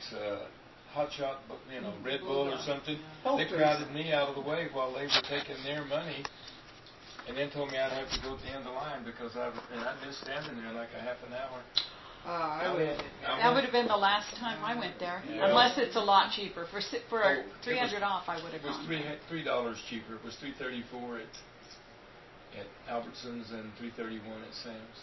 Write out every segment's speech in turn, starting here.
drinks hot shot, Red Bull or something. They crowded me out of the way while they were taking their money, and then told me I'd have to go to the end of the line because I'd been standing there like a half an hour. That would have been the last time I went there, unless it's a lot cheaper. For $300 off, I would have gone. It was $3 cheaper. It was $3.34 at Albertsons and $3.31 at Sam's.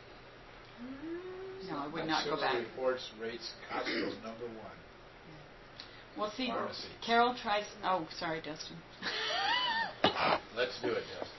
No, I would not go back. Reports rates Costco's number one. Well, see, Carol tries. Oh, sorry, Dustin. Let's do it, Dustin.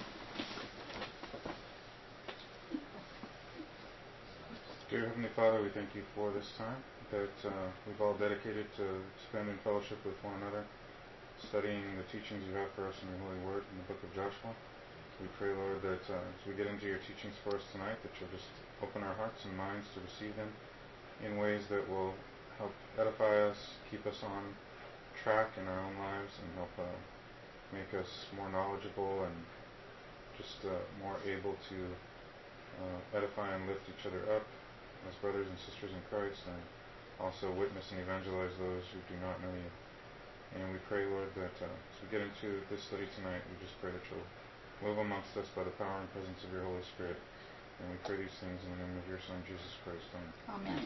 Dear Heavenly Father, we thank you for this time that we've all dedicated to spend in fellowship with one another, studying the teachings you have for us in your holy word in the book of Joshua. We pray, Lord, that as we get into your teachings for us tonight, that you'll just open our hearts and minds to receive them in ways that will help edify us, keep us on track in our own lives, and help make us more knowledgeable and just more able to edify and lift each other up as brothers and sisters in Christ, and also witness and evangelize those who do not know you. And we pray, Lord, that as we get into this study tonight, we just pray that you'll move amongst us by the power and presence of your Holy Spirit. And we pray these things in the name of your Son, Jesus Christ. Amen.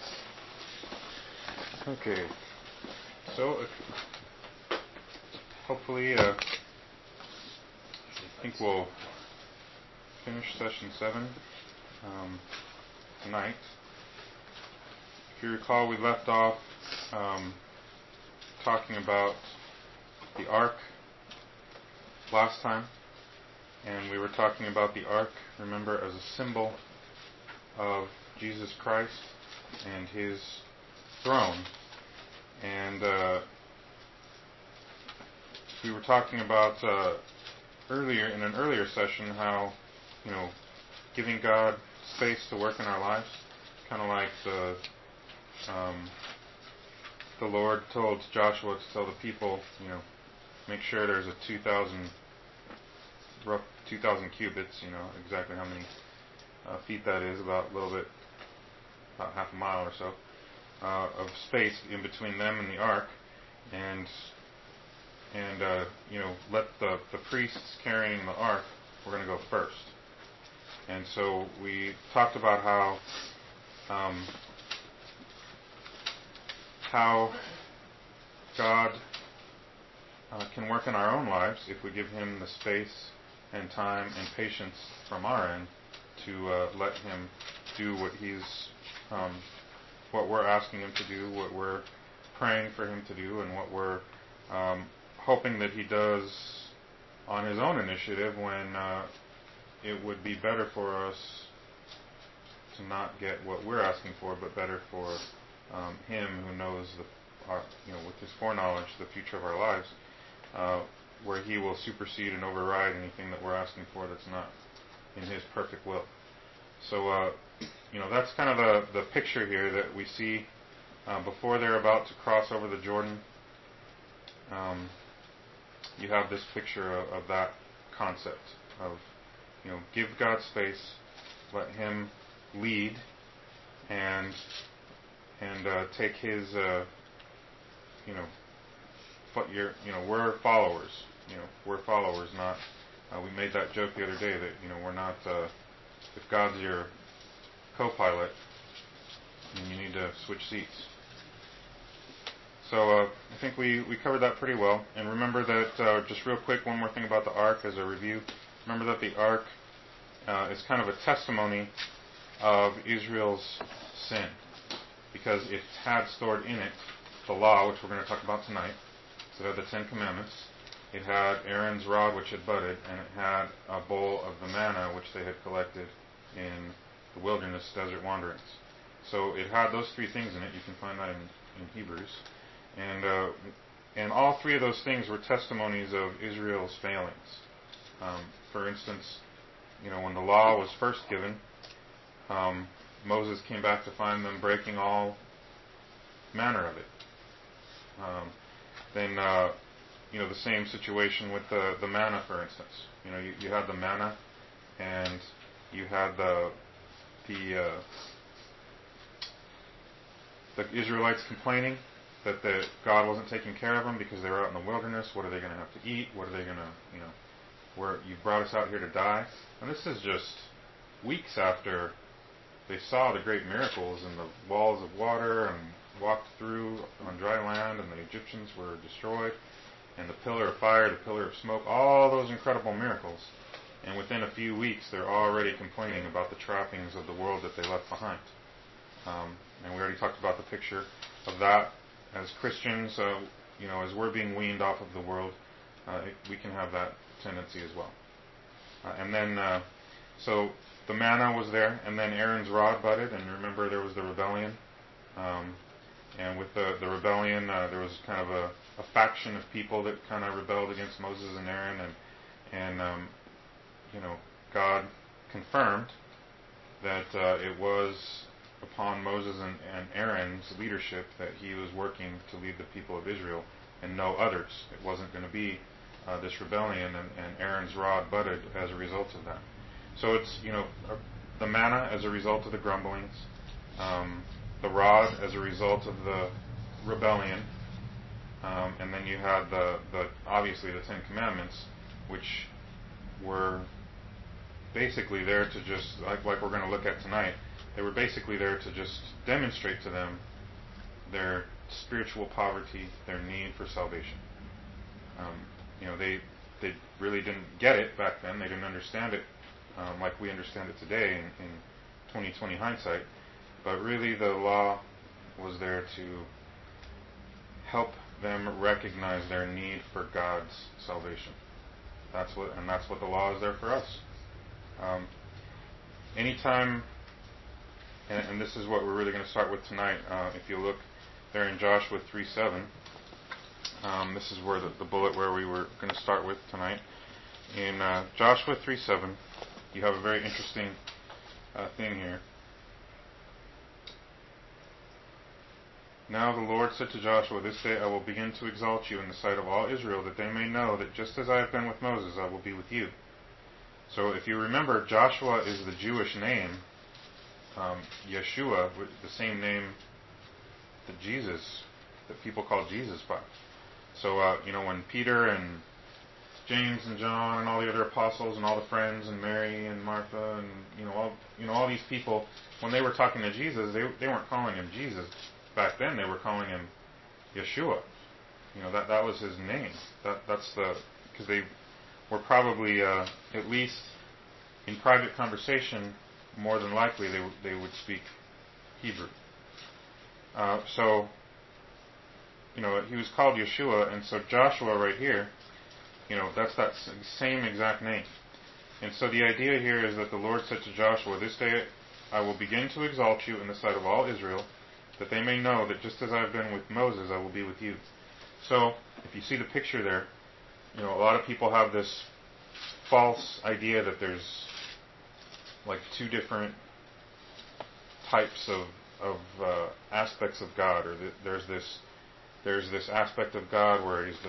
Okay. So, hopefully, I think we'll finish session 7 tonight. If you recall, we left off talking about the ark last time, and we were talking about the ark, remember, as a symbol of Jesus Christ and his throne. And we were talking about earlier in an earlier session how, giving God space to work in our lives, kind of like the Lord told Joshua to tell the people, make sure there's a 2,000 cubits, exactly how many feet that is, about half a mile or so, of space in between them and the ark, and let the priests carrying the ark, we're going to go first. And so we talked about how God can work in our own lives if we give him the space and time and patience from our end to let him do what we're asking him to do, what we're praying for him to do, and what we're hoping that he does on his own initiative when it would be better for us to not get what we're asking for, but better for him who knows with his foreknowledge the future of our lives, where he will supersede and override anything that we're asking for that's not in his perfect will. So, that's kind of the picture here that we see before they're about to cross over the Jordan. You have this picture of that concept of, give God space, let him lead, and take his, we're followers. We're followers, not. We made that joke the other day that we're not. If God's your co-pilot, then you need to switch seats. So I think we covered that pretty well. And remember that, just real quick, one more thing about the ark as a review. Remember that the ark is kind of a testimony of Israel's sin, because it had stored in it the law, which we're going to talk about tonight. So it had the 10 Commandments. It had Aaron's rod, which had budded, and it had a bowl of the manna, which they had collected in the wilderness desert wanderings. So it had those 3 things in it. You can find that in Hebrews. And all 3 of those things were testimonies of Israel's failings. For instance, when the law was first given, Moses came back to find them breaking all manner of it. Then, the same situation with the manna, for instance. You had the manna, and you had the Israelites complaining that God wasn't taking care of them because they were out in the wilderness. What are they going to have to eat? What are they going to, where you brought us out here to die? And this is just weeks after they saw the great miracles and the walls of water and walked through on dry land and the Egyptians were destroyed and the pillar of fire, the pillar of smoke, all those incredible miracles. And within a few weeks, they're already complaining about the trappings of the world that they left behind. And we already talked about the picture of that. As Christians, as we're being weaned off of the world, we can have that tendency as well. And then, so the manna was there, and then Aaron's rod budded, and remember there was the rebellion. And with the rebellion, there was kind of a faction of people that kind of rebelled against Moses and Aaron, and God confirmed that it was upon Moses and Aaron's leadership that he was working to lead the people of Israel and no others. It wasn't going to be this rebellion, and Aaron's rod budded as a result of that. So it's, the manna as a result of the grumblings, the rod as a result of the rebellion, and then you had the obviously the Ten Commandments, which were basically there to just, like we're going to look at tonight, they were basically there to just demonstrate to them their spiritual poverty, their need for salvation. They really didn't get it back then. They didn't understand it like we understand it today in 2020 hindsight. But really the law was there to help them recognize their need for God's salvation. That's what the law is there for us. Anytime, and this is what we're really going to start with tonight. If you look there in Joshua 3:7, this is where the bullet where we were going to start with tonight. In Joshua 3:7, you have a very interesting thing here. Now the Lord said to Joshua, "This day I will begin to exalt you in the sight of all Israel, that they may know that just as I have been with Moses, I will be with you." So if you remember, Joshua is the Jewish name. Yeshua, the same name that people call Jesus by. So, when Peter and James and John and all the other apostles and all the friends and Mary and Martha and all these people, when they were talking to Jesus, they weren't calling him Jesus. Back then, they were calling him Yeshua. That was his name. Because they were probably at least in private conversation, more than likely they would speak Hebrew. He was called Yeshua, and so Joshua right here, that's that same exact name. And so the idea here is that the Lord said to Joshua, "This day I will begin to exalt you in the sight of all Israel, that they may know that just as I have been with Moses, I will be with you." So if you see the picture there, a lot of people have this false idea that there's like two different types of aspects of God, or that there's this aspect of God where he's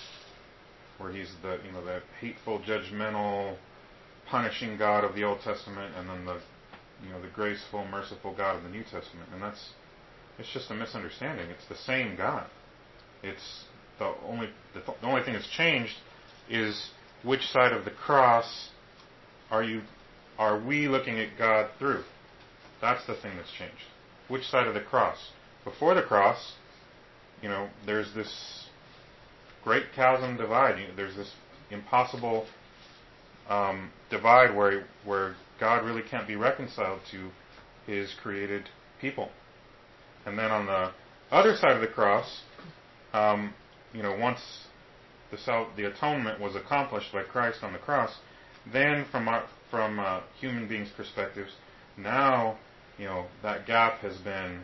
the the hateful, judgmental, punishing God of the Old Testament, and then the graceful, merciful God of the New Testament. And it's just a misunderstanding. It's the same God. It's the only thing that's changed is which side of the cross are we looking at God through? That's the thing that's changed. Which side of the cross? Before the cross, there's this great chasm divide. There's this impossible divide where God really can't be reconciled to his created people. And then on the other side of the cross, once the atonement was accomplished by Christ on the cross, then from human beings' perspectives, now that gap has been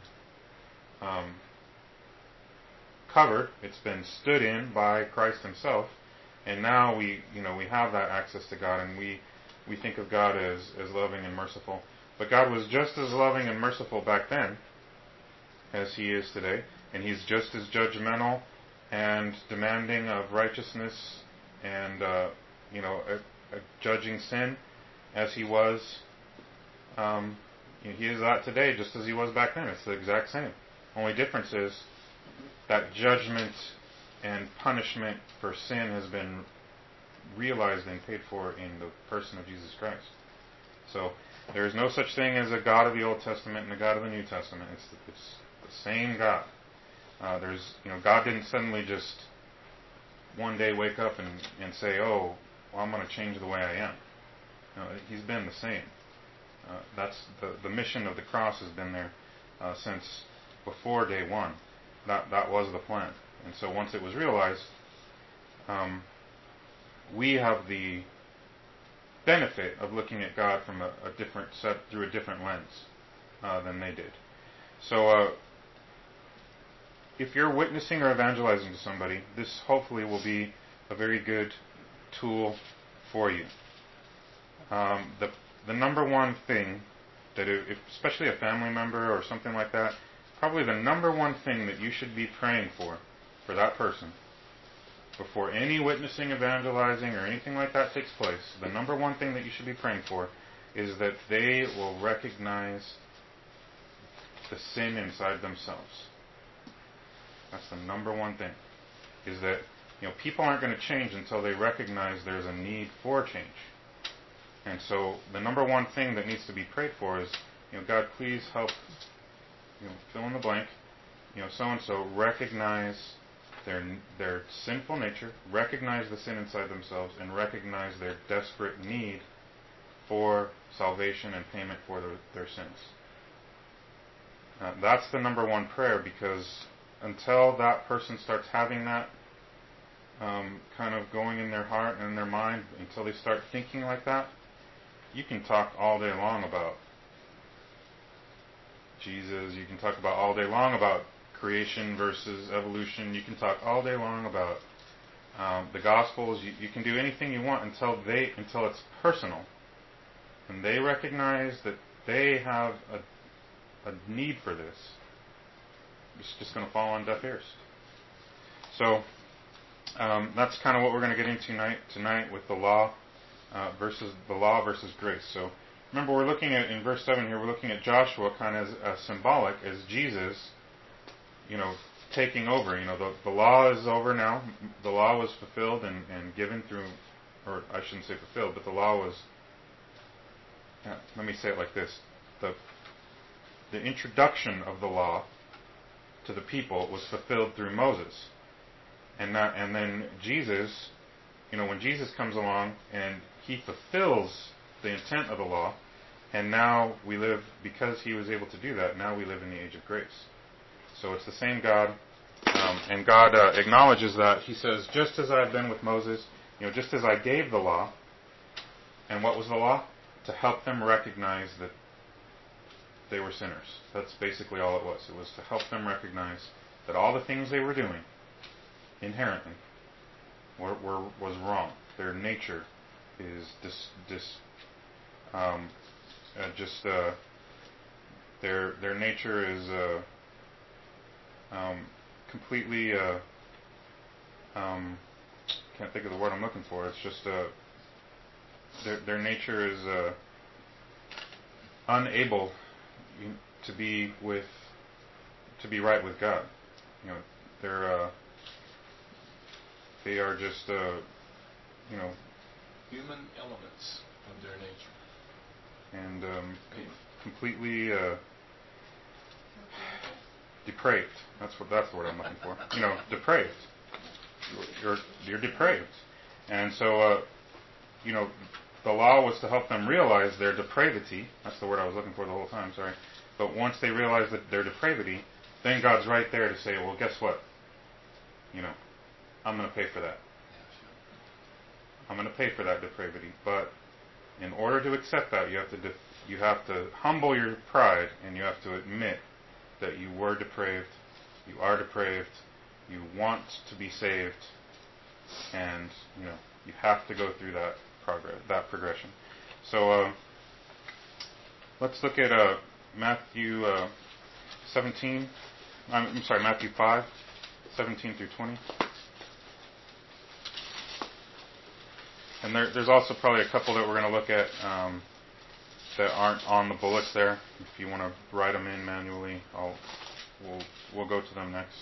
covered. It's been stood in by Christ himself, and now we have that access to God, and we think of God as loving and merciful. But God was just as loving and merciful back then as he is today, and he's just as judgmental and demanding of righteousness and judging sin as he was. He is that today, just as he was back then. It's the exact same. Only difference is that judgment and punishment for sin has been realized and paid for in the person of Jesus Christ. So there is no such thing as a God of the Old Testament and a God of the New Testament. It's the same God. God didn't suddenly just one day wake up and say, "Oh, well, I'm going to change the way I am." No, He's been the same. That's the mission of the cross has been there since before day one. That was the plan. And so once it was realized, we have the benefit of looking at God from a different set through a different lens than they did. So if you're witnessing or evangelizing to somebody, this hopefully will be a very good tool for you. The number one thing that, especially a family member or something like that, probably the number one thing that you should be praying for that person, before any witnessing, evangelizing, or anything like that takes place, the number one thing that you should be praying for is that they will recognize the sin inside themselves. That's the number one thing. Is that people aren't going to change until they recognize there's a need for change. And so the number one thing that needs to be prayed for is, God, please help, fill in the blank, so-and-so recognize their sinful nature, recognize the sin inside themselves, and recognize their desperate need for salvation and payment for their sins. That's the number one prayer, because until that person starts having that kind of going in their heart and in their mind, until they start thinking like that, you can talk all day long about Jesus, you can talk about all day long about creation versus evolution, you can talk all day long about the Gospels, you can do anything you want until it's personal. And they recognize that they have a need for this. It's just going to fall on deaf ears. So that's kind of what we're going to get into tonight with the law versus grace. So remember, we're looking at, in verse 7 here, we're looking at Joshua kind of as symbolic as Jesus, taking over. The law is over now. The law was fulfilled and given through, or I shouldn't say fulfilled, but the law was, let me say it like this. The introduction of the law to the people was fulfilled through Moses. And then Jesus, when Jesus comes along and He fulfills the intent of the law, and now we live, because He was able to do that, now we live in the age of grace. So it's the same God, and God acknowledges that. He says, just as I've been with Moses, just as I gave the law, and what was the law? To help them recognize that they were sinners. That's basically all it was. It was to help them recognize that all the things they were doing inherently was wrong. Their nature is their nature is completely can't think of the word I'm looking for. It's just their nature is unable to be right with God. They are just human elements of their nature, and completely depraved. That's the word I'm looking for. Depraved. You're depraved, and so the law was to help them realize their depravity. That's the word I was looking for the whole time. Sorry, but once they realize that their depravity, then God's right there to say, well, guess what? I'm going to pay for that. I'm going to pay for that depravity. But in order to accept that, you have to humble your pride, and you have to admit that you were depraved, you are depraved, you want to be saved, and you have to go through that progression. So let's look at Matthew 5, 17 through 20. And there's also probably a couple that we're going to look at that aren't on the bullets there. If you want to write them in manually, we'll go to them next.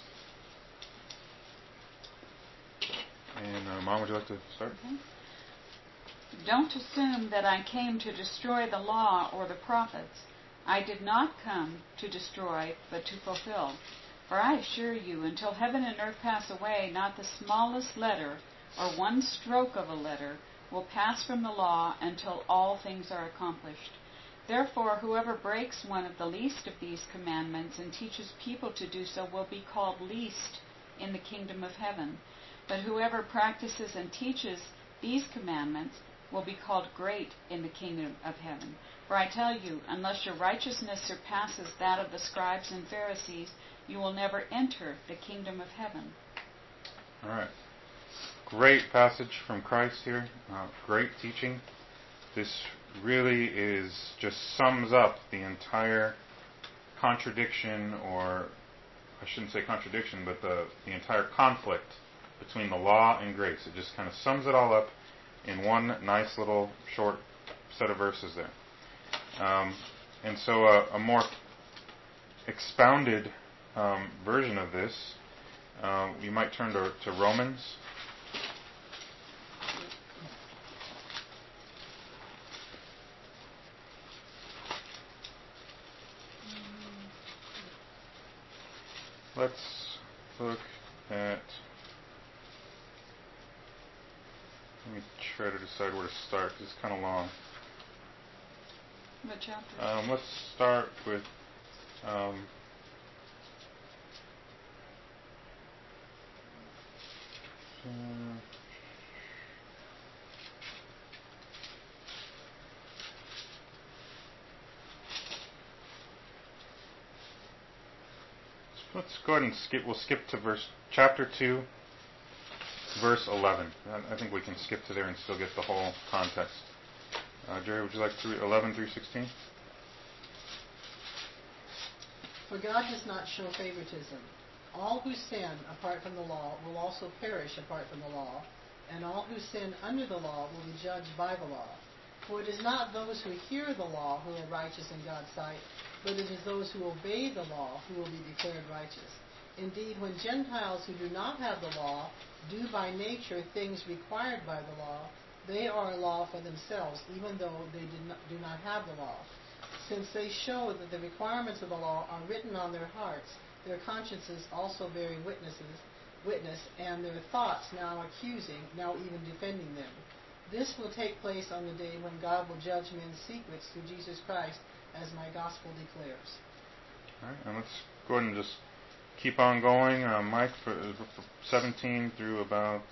And Mom, would you like to start? Okay. Don't assume that I came to destroy the law or the prophets. I did not come to destroy, but to fulfill. For I assure you, until heaven and earth pass away, not the smallest letter or one stroke of a letter will pass from the law until all things are accomplished. Therefore, whoever breaks one of the least of these commandments and teaches people to do so will be called least in the kingdom of heaven. But whoever practices and teaches these commandments will be called great in the kingdom of heaven. For I tell you, unless your righteousness surpasses that of the scribes and Pharisees, you will never enter the kingdom of heaven. All right. Great passage from Christ here. Great teaching. This really just sums up the entire contradiction, or I shouldn't say contradiction, but the entire conflict between the law and grace. It just kind of sums it all up in one nice little short set of verses there. And so a more expounded version of this, you might turn to Romans. Let's look at... Let me try to decide where to start, because it's kind of long. What chapter? Let's start with... let's go ahead and skip. We'll skip to chapter 2, verse 11. I think we can skip to there and still get the whole context. Jerry, would you like to read 11 through 16? For God does not show favoritism. All who sin apart from the law will also perish apart from the law, and all who sin under the law will be judged by the law. For it is not those who hear the law who are righteous in God's sight, but it is those who obey the law who will be declared righteous. Indeed, when Gentiles who do not have the law do by nature things required by the law, they are a law for themselves, even though they do not have the law. Since they show that the requirements of the law are written on their hearts, their consciences also bearing witness, and their thoughts now accusing, now even defending them. This will take place on the day when God will judge men's secrets through Jesus Christ, as my gospel declares. All right, and let's go ahead and just keep on going. Mike, for 17 through about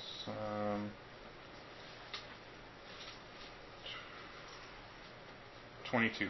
22.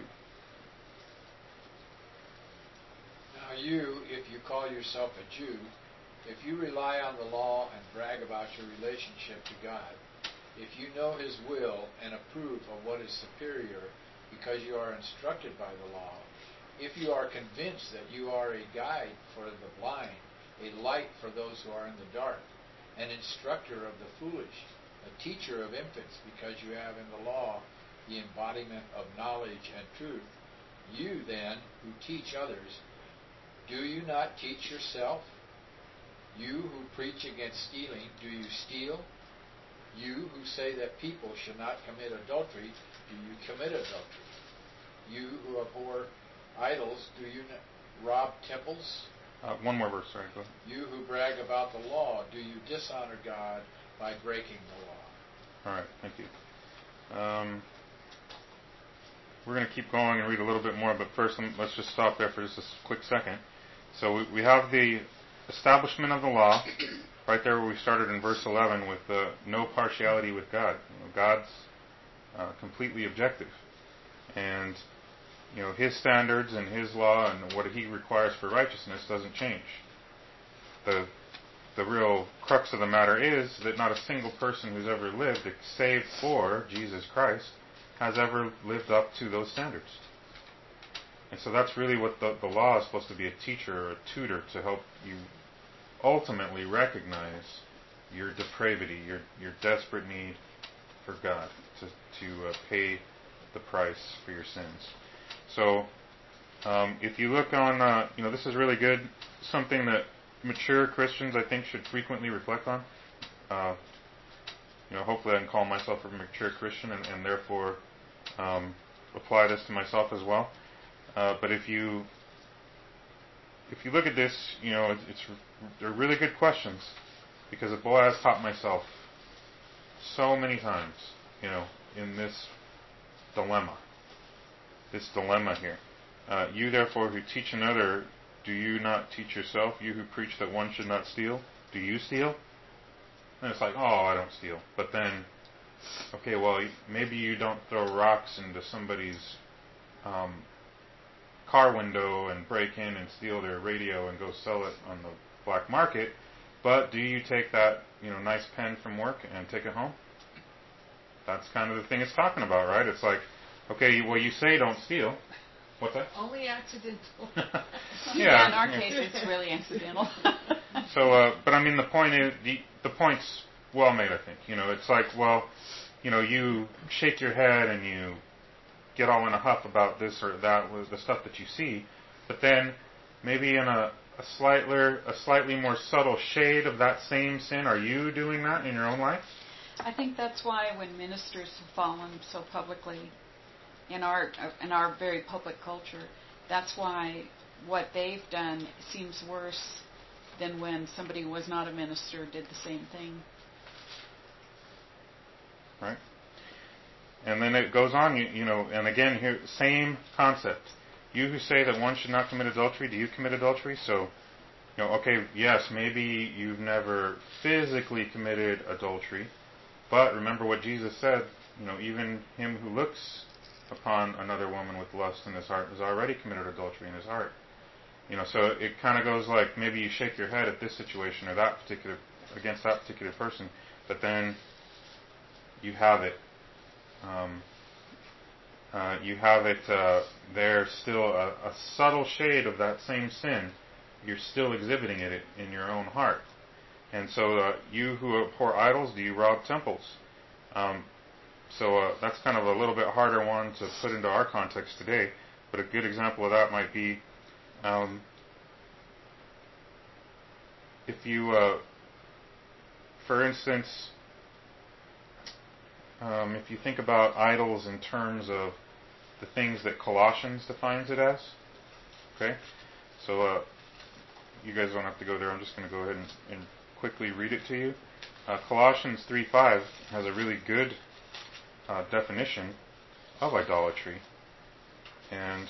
Now you, if you call yourself a Jew, if you rely on the law and brag about your relationship to God, if you know His will and approve of what is superior because you are instructed by the law, if you are convinced that you are a guide for the blind, a light for those who are in the dark, an instructor of the foolish, a teacher of infants because you have in the law the embodiment of knowledge and truth, you then who teach others, do you not teach yourself? You who preach against stealing, do you steal? You who say that people should not commit adultery, do you commit adultery? You who abhor idols, do you rob temples? One more verse, sorry. Go ahead. You who brag about the law, do you dishonor God by breaking the law? All right, thank you. We're going to keep going and read a little bit more, but first let's just stop there for just a quick second. So we have the establishment of the law right there where we started in verse 11 with no partiality with God. God's completely objective. And His standards and His law and what He requires for righteousness doesn't change. The real crux of the matter is that not a single person who's ever lived, save for Jesus Christ, has ever lived up to those standards. And so that's really what the law is supposed to be, a teacher or a tutor to help you ultimately recognize your depravity, your desperate need for God to pay the price for your sins. So If you look on, this is really good, something that mature Christians, I think, should frequently reflect on. Hopefully I can call myself a mature Christian and therefore apply this to myself as well. But if you look at this, they're really good questions, because boy, I've taught myself so many times, in this dilemma here. You therefore who teach another, do you not teach yourself? You who preach that one should not steal, do you steal? And it's like, oh, I don't steal. But then, okay, well, maybe you don't throw rocks into somebody's car window and break in and steal their radio and go sell it on the black market, but do you take that, nice pen from work and take it home? That's kind of the thing it's talking about, right? It's like, okay, well, you say don't steal. What's that? Only accidental. Yeah, in our case, it's really accidental. So, but I mean, the point is, the point's well made, I think. It's like, well, you shake your head and you get all in a huff about this or that, was the stuff that you see, but then maybe in a slightly more subtle shade of that same sin, are you doing that in your own life? I think that's why when ministers have fallen so publicly in our very public culture, that's why what they've done seems worse than when somebody who was not a minister did the same thing. Right. And then it goes on, and again here, same concept. You who say that one should not commit adultery, do you commit adultery? So, okay, yes, maybe you've never physically committed adultery, but remember what Jesus said, even him who looks upon another woman with lust in his heart has already committed adultery in his heart. So it kind of goes like, maybe you shake your head at this situation or against that particular person, but then you have it. There's still a subtle shade of that same sin. You're still exhibiting it in your own heart. And so you who abhor idols, do you rob temples? So that's kind of a little bit harder one to put into our context today. But a good example of that might be if you, for instance, if you think about idols in terms of the things that Colossians defines it as, okay? So you guys don't have to go there. I'm just going to go ahead and quickly read it to you. Colossians 3:5 has a really good definition of idolatry. And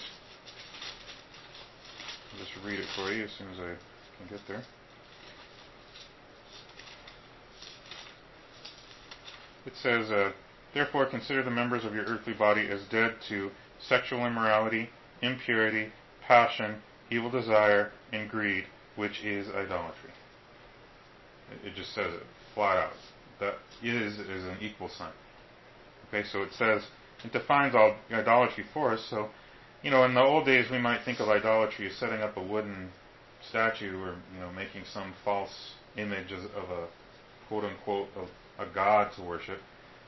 I'll just read it for you as soon as I can get there. It says, therefore consider the members of your earthly body as dead to sexual immorality, impurity, passion, evil desire, and greed, which is idolatry. It just says it flat out. That is an equal sign. Okay, so it says, it defines all idolatry for us. So, in the old days we might think of idolatry as setting up a wooden statue or, making some false image of a quote-unquote of a god to worship.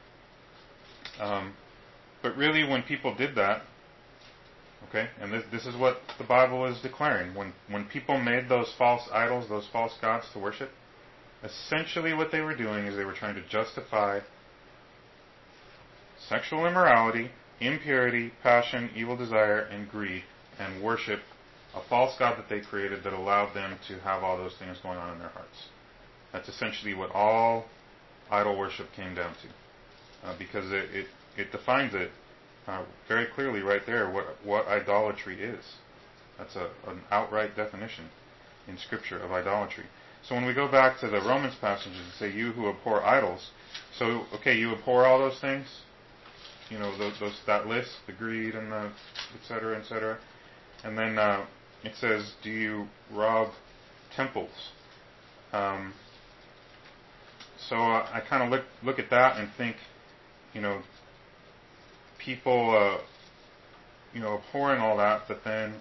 But really when people did that, okay, and this is what the Bible is declaring, when people made those false idols, those false gods to worship, essentially what they were doing is they were trying to justify sexual immorality, impurity, passion, evil desire, and greed, and worship a false god that they created that allowed them to have all those things going on in their hearts. That's essentially what all idol worship came down to, because it defines it very clearly right there what idolatry is. That's an outright definition in Scripture of idolatry. So when we go back to the Romans passages and say, you who abhor idols, so, okay, you abhor all those things, that list, the greed and the et cetera, and then it says, do you rob temples? So I kind of look at that and think, people, abhorring all that, but then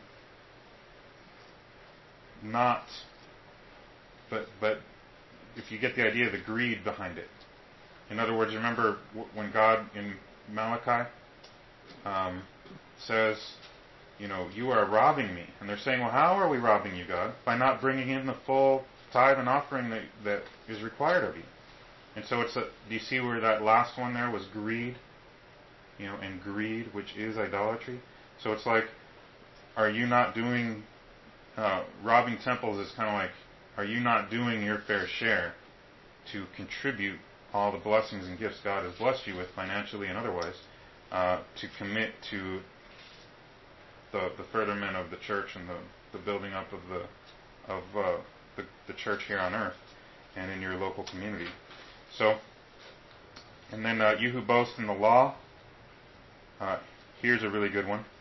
not. But if you get the idea of the greed behind it. In other words, remember when God in Malachi says, you are robbing me. And they're saying, well, how are we robbing you, God? By not bringing in the full tithe and offering that is required of you. And so do you see where that last one there was greed? And greed, which is idolatry. So it's like, are you not doing, robbing temples is kind of like, are you not doing your fair share to contribute all the blessings and gifts God has blessed you with financially and otherwise, to commit to the furtherment of the church and the building up of the church here on earth and in your local community. So, and then you who boast in the law, here's a really good one.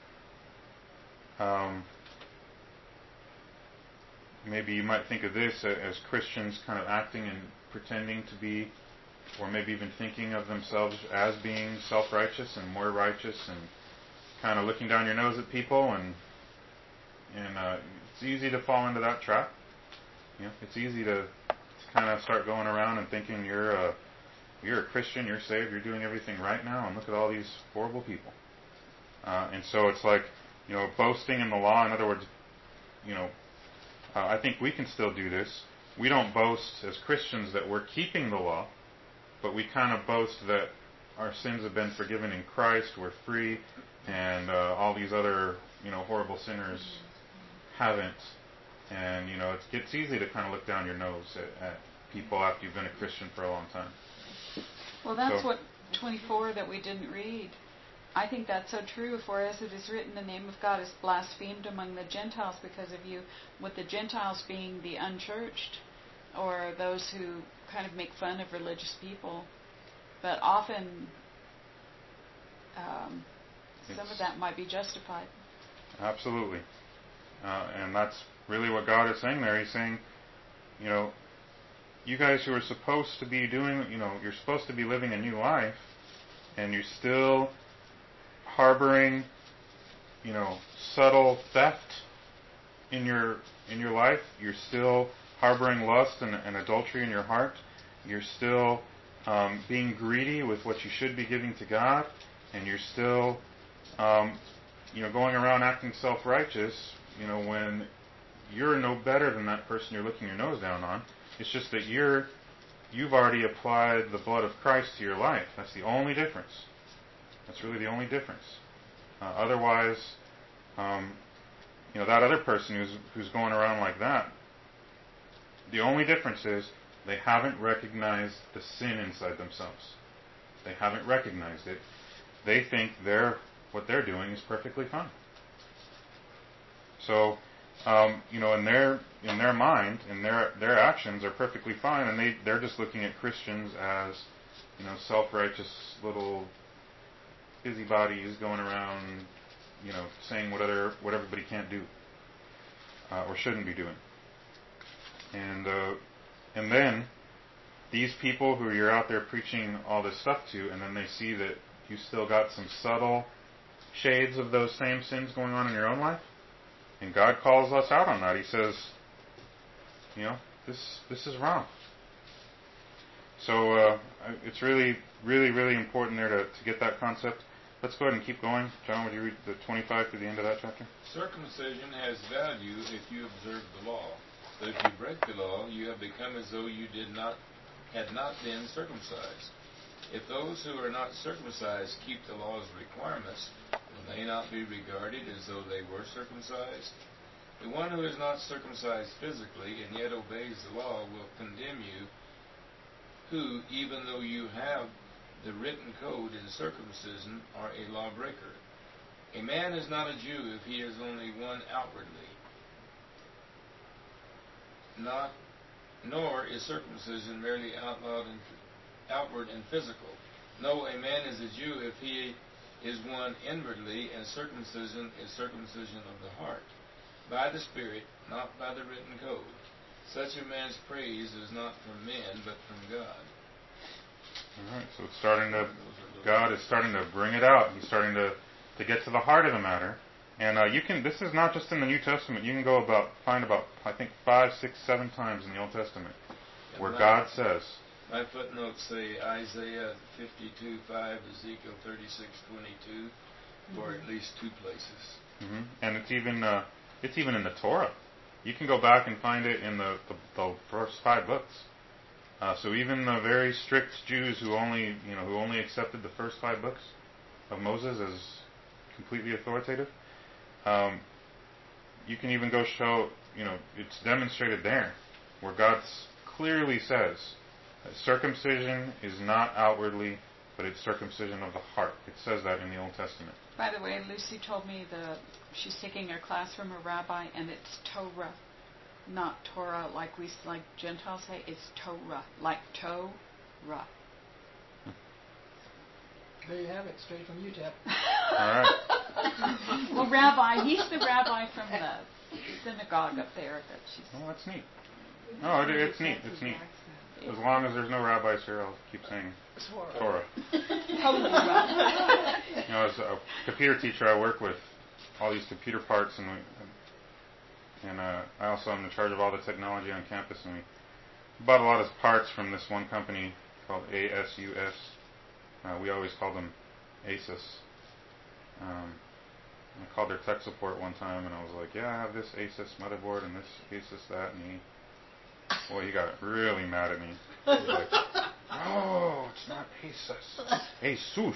Maybe you might think of this as Christians kind of acting and pretending to be, or maybe even thinking of themselves as being self-righteous and more righteous, and kind of looking down your nose at people, and it's easy to fall into that trap. It's easy to kind of start going around and thinking you're a Christian, you're saved, you're doing everything right now, and look at all these horrible people. And so it's like, boasting in the law. In other words, I think we can still do this. We don't boast as Christians that we're keeping the law, but we kind of boast that our sins have been forgiven in Christ, we're free, and all these other, horrible sinners haven't. And, it's easy to kind of look down your nose at people after you've been a Christian for a long time. Well, that's what 24 that we didn't read. I think that's so true. For as it is written, the name of God is blasphemed among the Gentiles because of you, with the Gentiles being the unchurched, or those who kind of make fun of religious people. But often, some of that might be justified. Absolutely. And that's really what God is saying there. He's saying, you guys who are supposed to be doing, you're supposed to be living a new life, and you're still harboring, subtle theft in your life. You're still harboring lust and adultery in your heart. You're still being greedy with what you should be giving to God, and you're still, going around acting self-righteous, when you're no better than that person you're looking your nose down on. It's just that you've already applied the blood of Christ to your life. That's the only difference. That's really the only difference. Otherwise, that other person who's going around like that, the only difference is they haven't recognized the sin inside themselves. They haven't recognized it. They think what they're doing is perfectly fine. So, in their mind, in their actions are perfectly fine, and they're just looking at Christians as, self-righteous little busybodies going around, saying what everybody can't do or shouldn't be doing. And then these people who you're out there preaching all this stuff to, and then they see that you still got some subtle shades of those same sins going on in your own life, and God calls us out on that. He says, this is wrong. So it's really, really, really important there to get that concept. Let's go ahead and keep going. John, would you read the 25 to the end of that chapter? Circumcision has value if you observe the law. But if you break the law, you have become as though you had not been circumcised. If those who are not circumcised keep the law's requirements, will they not be regarded as though they were circumcised? The one who is not circumcised physically and yet obeys the law will condemn you, who, even though you have the written code in circumcision, are a lawbreaker. A man is not a Jew if he is only one outwardly, nor is circumcision merely outward and physical. No, a man is a Jew if he is one inwardly, and circumcision is circumcision of the heart, by the Spirit, not by the written code. Such a man's praise is not from men, but from God. All right, so God is starting to bring it out. He's starting to get to the heart of the matter. And this is not just in the New Testament. You can find about, I think, 5, 6, 7 times in the Old Testament where God says. My footnotes say Isaiah 52:5, Ezekiel 36:22, for at least 2 places. And it's even in the Torah. You can go back and find it in the first 5 books. So even the very strict Jews who only accepted the first 5 books of Moses as completely authoritative, you can even go show, it's demonstrated there, where God clearly says that circumcision is not outwardly, but it's circumcision of the heart. It says that in the Old Testament. By the way, Lucy told me she's taking her class from a rabbi, and it's Torah, not Torah like Gentiles say. It's Torah, like Torah. There you have it, straight from UTEP. All right. Well, Rabbi, he's the rabbi from the synagogue up there. Oh, that's neat. Oh, it's neat. It's neat. As long as there's no rabbis here, I'll keep saying Torah. As a computer teacher, I work with all these computer parts, and I also am in charge of all the technology on campus. And we bought a lot of parts from this one company called ASUS. We always call them ASUS. I called their tech support one time, and I was like, "Yeah, I have this ASUS motherboard and this ASUS that," and he got really mad at me. He was like, "Oh, it's not ASUS, ASUS."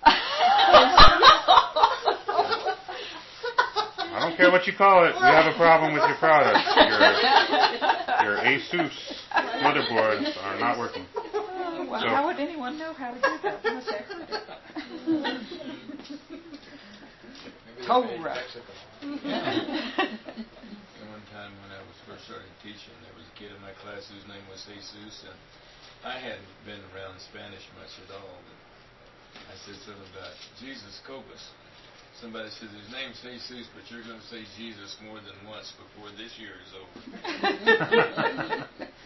I don't care what you call it. We have a problem with your product. Your ASUS motherboards are not working. Well, how would anyone know how to do that unless they heard it? Torah. One time when I was first starting teaching, there was a kid in my class whose name was Jesus, and I hadn't been around Spanish much at all. But I said something about Jesus Cobus. Somebody said his name's Jesus, but you're going to say Jesus more than once before this year is over.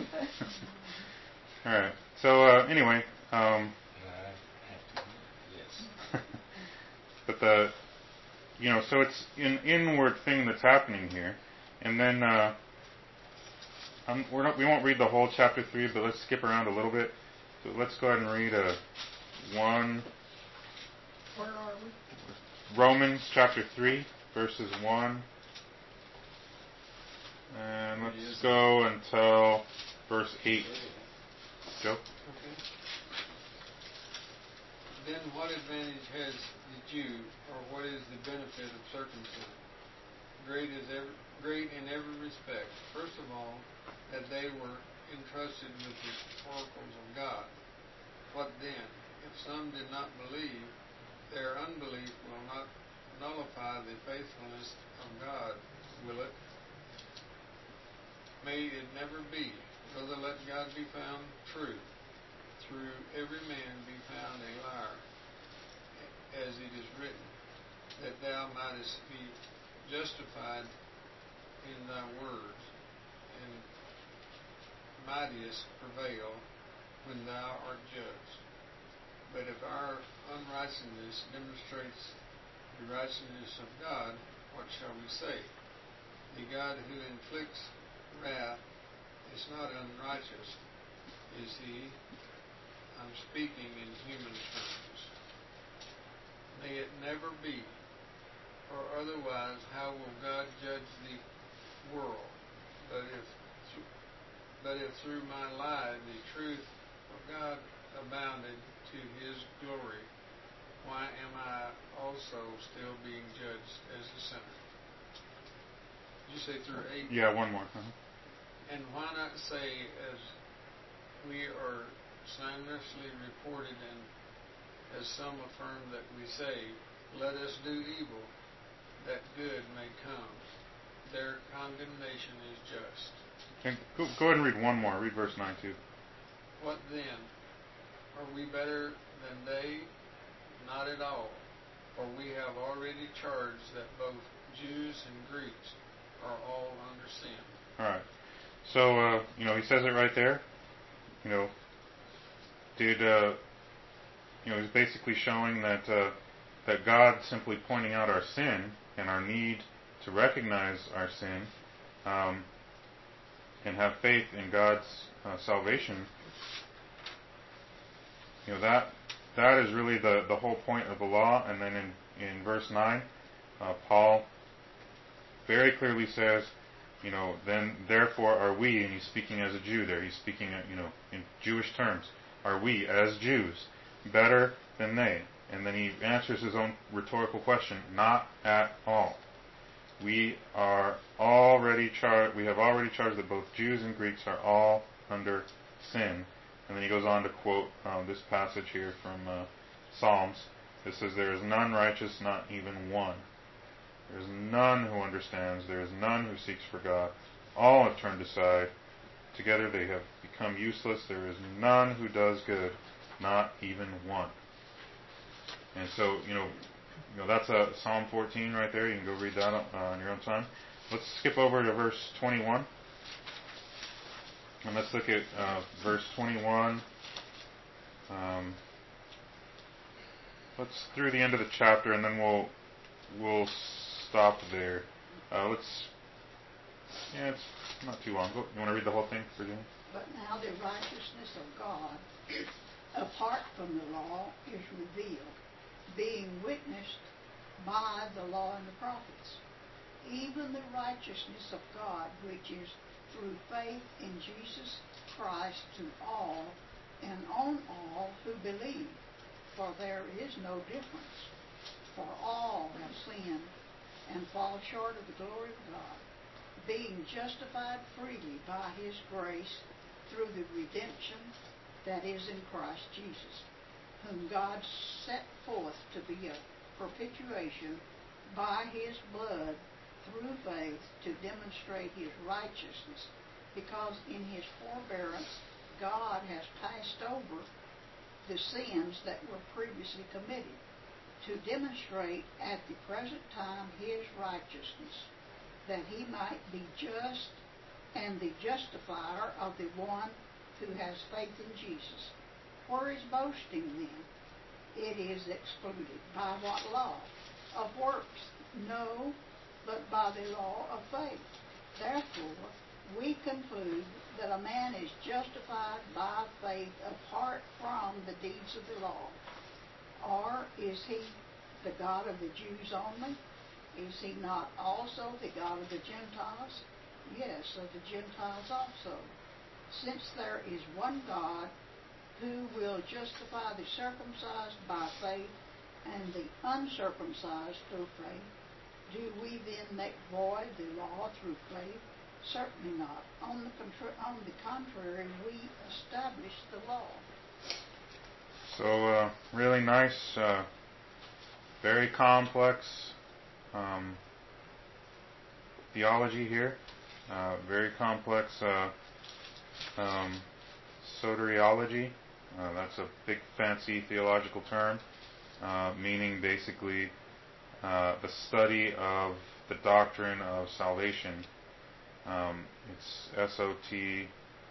All right. So anyway, yes. But so it's an inward thing that's happening here, and then we won't read the whole chapter 3, but let's skip around a little bit. So let's go ahead and read one. Where are we? Romans chapter 3, verses 1. And let's go until verse 8. Joe? Okay. Then what advantage has the Jew, or what is the benefit of circumcision? Great in every respect. First of all, that they were entrusted with the oracles of God. What then? If some did not believe, their unbelief will not nullify the faithfulness of God, will it? May it never be. Rather let God be found true, through every man be found a liar, as it is written, that thou mightest be justified in thy words, and mightiest prevail when thou art judged. But if our unrighteousness demonstrates the righteousness of God, what shall we say? The God who inflicts wrath is not unrighteous, is he? I'm speaking in human terms. May it never be, for otherwise how will God judge the world? But if through my lie the truth of God abounded to his glory, why am I also still being judged as a sinner? Did you say through 8? Yeah, one more. And why not say, as we are slanderously reported, and as some affirm that we say, let us do evil, that good may come. Their condemnation is just. Okay, go ahead and read one more. Read verse 9 too. What then? Are we better than they? Not at all. For we have already charged that both Jews and Greeks are all under sin. All right. So he says it right there. He's basically showing that God simply pointing out our sin and our need to recognize our sin and have faith in God's salvation. That is really the whole point of the law. And then in verse 9, Paul very clearly says, then therefore are we, and he's speaking as a Jew there, he's speaking, in Jewish terms, are we as Jews better than they? And then he answers his own rhetorical question, not at all. We have already charged that both Jews and Greeks are all under sin. And then he goes on to quote this passage here from Psalms. It says, there is none righteous, not even one. There is none who understands. There is none who seeks for God. All have turned aside. Together they have become useless. There is none who does good, not even one. And so, that's Psalm 14 right there. You can go read that on your own time. Let's skip over to verse 21. And let's look at verse 21. Let's through the end of the chapter, and then we'll stop there. It's not too long. You want to read the whole thing, Virginia? But now the righteousness of God, apart from the law, is revealed, being witnessed by the law and the prophets, even the righteousness of God, which is through faith in Jesus Christ to all and on all who believe. For there is no difference. For all have sinned and fall short of the glory of God, being justified freely by His grace through the redemption that is in Christ Jesus, whom God set forth to be a propitiation by His blood through faith to demonstrate His righteousness, because in His forbearance God has passed over the sins that were previously committed, to demonstrate at the present time His righteousness, that He might be just and the justifier of the one who has faith in Jesus. Where is boasting then? It is excluded. By what law? Of works? No, but by the law of faith. Therefore, we conclude that a man is justified by faith apart from the deeds of the law. Or is he the God of the Jews only? Is He not also the God of the Gentiles? Yes, of the Gentiles also. Since there is one God who will justify the circumcised by faith and the uncircumcised through faith, do we then make void the law through faith? Certainly not. On the contrary, we establish the law. So, really nice, very complex theology here. Very complex soteriology. That's a big fancy theological term, meaning basically the study of the doctrine of salvation. It's Sotierology.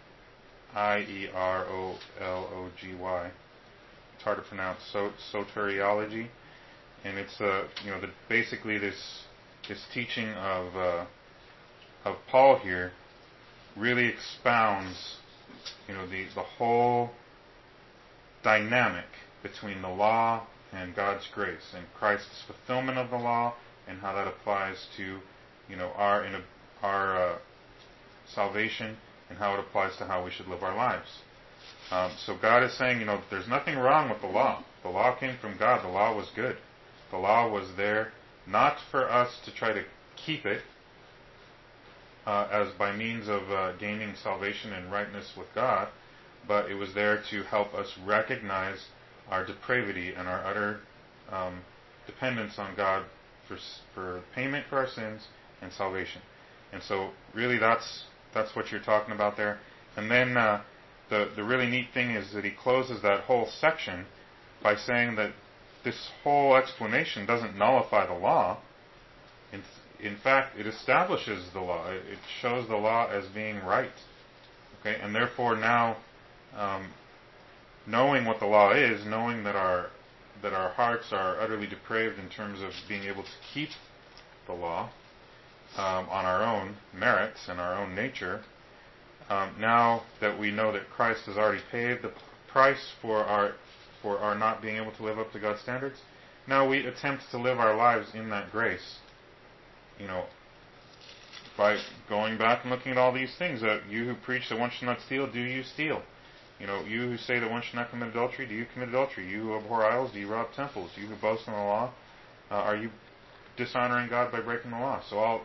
It's hard to pronounce. Soteriology, and it's basically this teaching of Paul here really expounds the whole dynamic between the law and God's grace, and Christ's fulfillment of the law, and how that applies to our salvation, and how it applies to how we should live our lives. So God is saying, there's nothing wrong with the law. The law came from God. The law was good. The law was there not for us to try to keep it as by means of gaining salvation and rightness with God, but it was there to help us recognize our depravity and our utter dependence on God for payment for our sins and salvation. And so really that's what you're talking about there. And then the really neat thing is that he closes that whole section by saying that this whole explanation doesn't nullify the law. In fact, it establishes the law. It shows the law as being right. Okay, and therefore now, knowing what the law is, knowing that our hearts are utterly depraved in terms of being able to keep the law on our own merits and our own nature, now that we know that Christ has already paid the price for our not being able to live up to God's standards, now we attempt to live our lives in that grace, by going back and looking at all these things. You who preach that one should not steal, do you steal? You who say that one should not commit adultery, do you commit adultery? You who abhor idols, do you rob temples? You who boast in the law, are you dishonoring God by breaking the law? So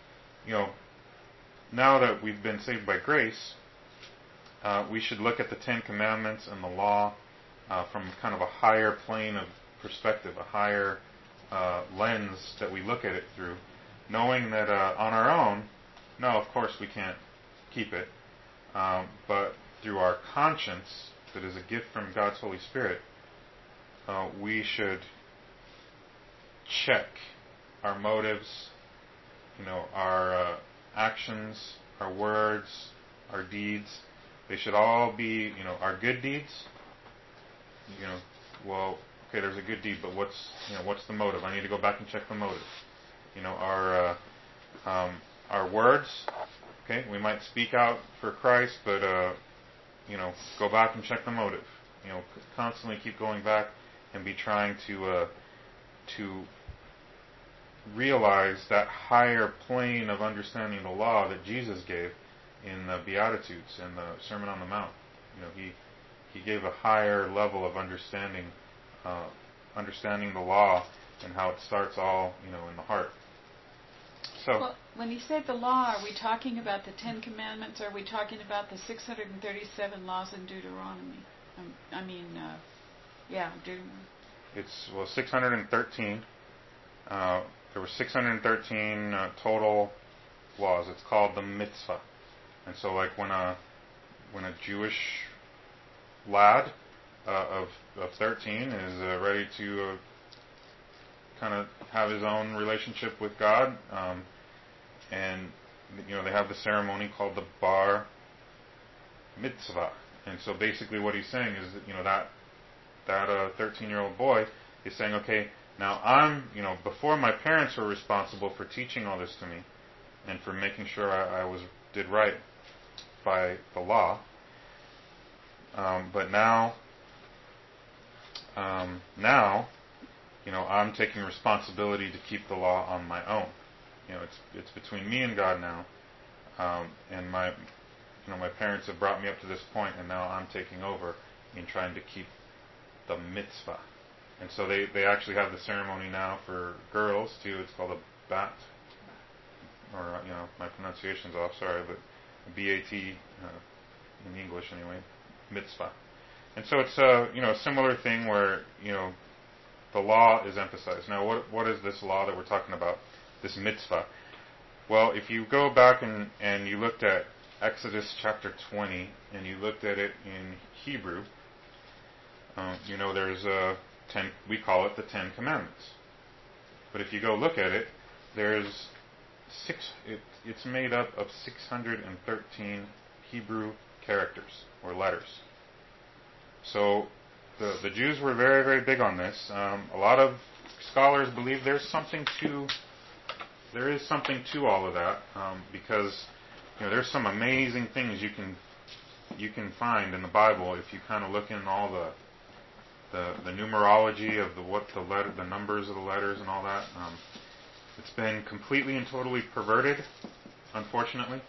now that we've been saved by grace, we should look at the Ten Commandments and the law from kind of a higher plane of perspective, a higher lens that we look at it through, knowing that on our own, no, of course we can't keep it, but through our conscience, that is a gift from God's Holy Spirit, we should check our motives, our actions, our words, our deeds. They should all be, our good deeds. Well, okay, there's a good deed, but what's the motive? I need to go back and check the motive. Our words. Okay, we might speak out for Christ, but go back and check the motive. Constantly keep going back and be trying to realize that higher plane of understanding the law that Jesus gave in the Beatitudes and the Sermon on the Mount. He gave a higher level of understanding the law and how it starts all in the heart. So, well, when you say the law, are we talking about the Ten Commandments, or are we talking about the 637 laws in Deuteronomy? Deuteronomy. It's 613. There were 613 total laws. It's called the mitzvah. And so, like when a Jewish lad of 13 is ready to kind of have his own relationship with God, and they have the ceremony called the bar mitzvah. And so basically what he's saying is that that 13-year-old boy is saying, okay, now I'm, before my parents were responsible for teaching all this to me and for making sure I did right by the law, but now I'm taking responsibility to keep the law on my own. It's between me and God now, and my parents have brought me up to this point, and now I'm taking over in trying to keep the mitzvah. And so they actually have the ceremony now for girls too. It's called a bat, or my pronunciation's off, sorry, but B-A-T in English anyway, mitzvah. And so it's a similar thing where the law is emphasized. Now, what is this law that we're talking about? This mitzvah. Well, if you go back and you looked at Exodus chapter 20 and you looked at it in Hebrew, there's we call it the Ten Commandments. But if you go look at it, there's it's made up of 613 Hebrew characters or letters. So the Jews were very, very big on this. A lot of scholars believe there is something to all of that, because there's some amazing things you can find in the Bible if you kind of look in all the numerology of the numbers of the letters and all that. It's been completely and totally perverted, unfortunately.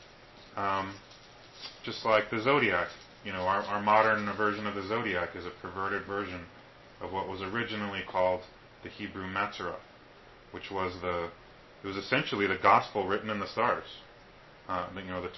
Just like the zodiac. Our modern version of the zodiac is a perverted version of what was originally called the Hebrew Matzorah, which was it was essentially the gospel written in the stars. The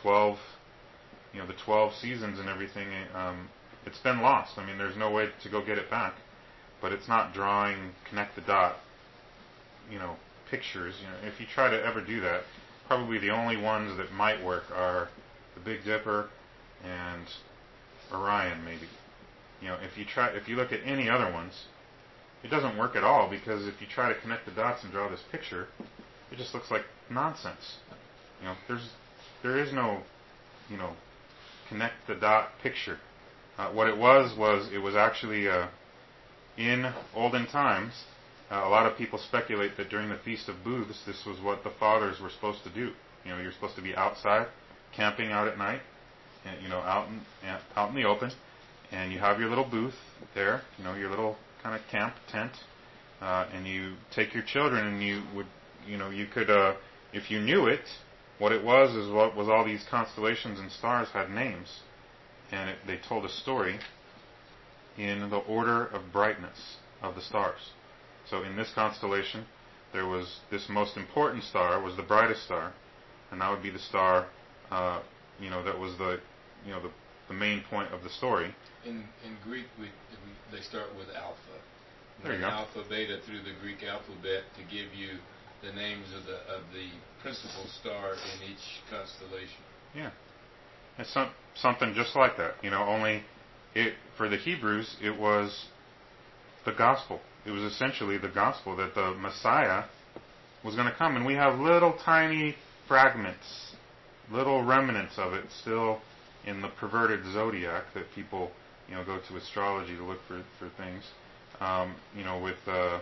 12 seasons and everything. It's been lost. I mean, there's no way to go get it back. But it's not drawing connect the dot, pictures. If you try to ever do that, probably the only ones that might work are the Big Dipper and Orion, maybe. If you look at any other ones, it doesn't work at all, because if you try to connect the dots and draw this picture, it just looks like nonsense. There is no, connect the dot picture. What it was actually in olden times. A lot of people speculate that during the Feast of Booths, this was what the fathers were supposed to do. You're supposed to be outside, camping out at night, and out in the open, and you have your little booth there, your little kind of camp tent, and you take your children, and you could, if you knew it, what it was is what was all these constellations and stars had names, and they told a story in the order of brightness of the stars. So in this constellation, there was this most important star was the brightest star, and that would be the star, that was the main point of the story. In Greek, they start with alpha. There you go. Alpha, beta through the Greek alphabet to give you the names of the principal star in each constellation. Yeah, it's something just like that. Only for the Hebrews, it was the gospel. It was essentially the gospel that the Messiah was going to come, and we have little tiny fragments, little remnants of it still in the perverted zodiac that people, go to astrology to look for things. With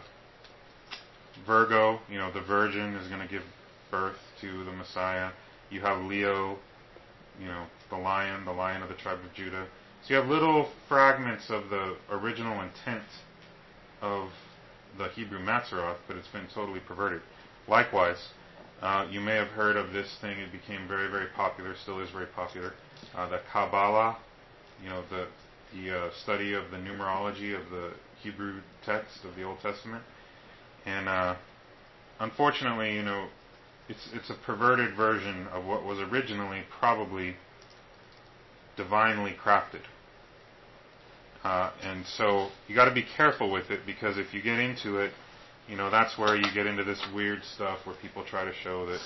Virgo, the Virgin is going to give birth to the Messiah. You have Leo, the lion of the tribe of Judah. So you have little fragments of the original intent of the Hebrew Mazzaroth, but it's been totally perverted. Likewise, you may have heard of this thing. It became very, very popular, still is very popular. The Kabbalah, the study of the numerology of the Hebrew text of the Old Testament. And unfortunately, it's a perverted version of what was originally probably divinely crafted. And so you got to be careful with it, because if you get into it, that's where you get into this weird stuff where people try to show that,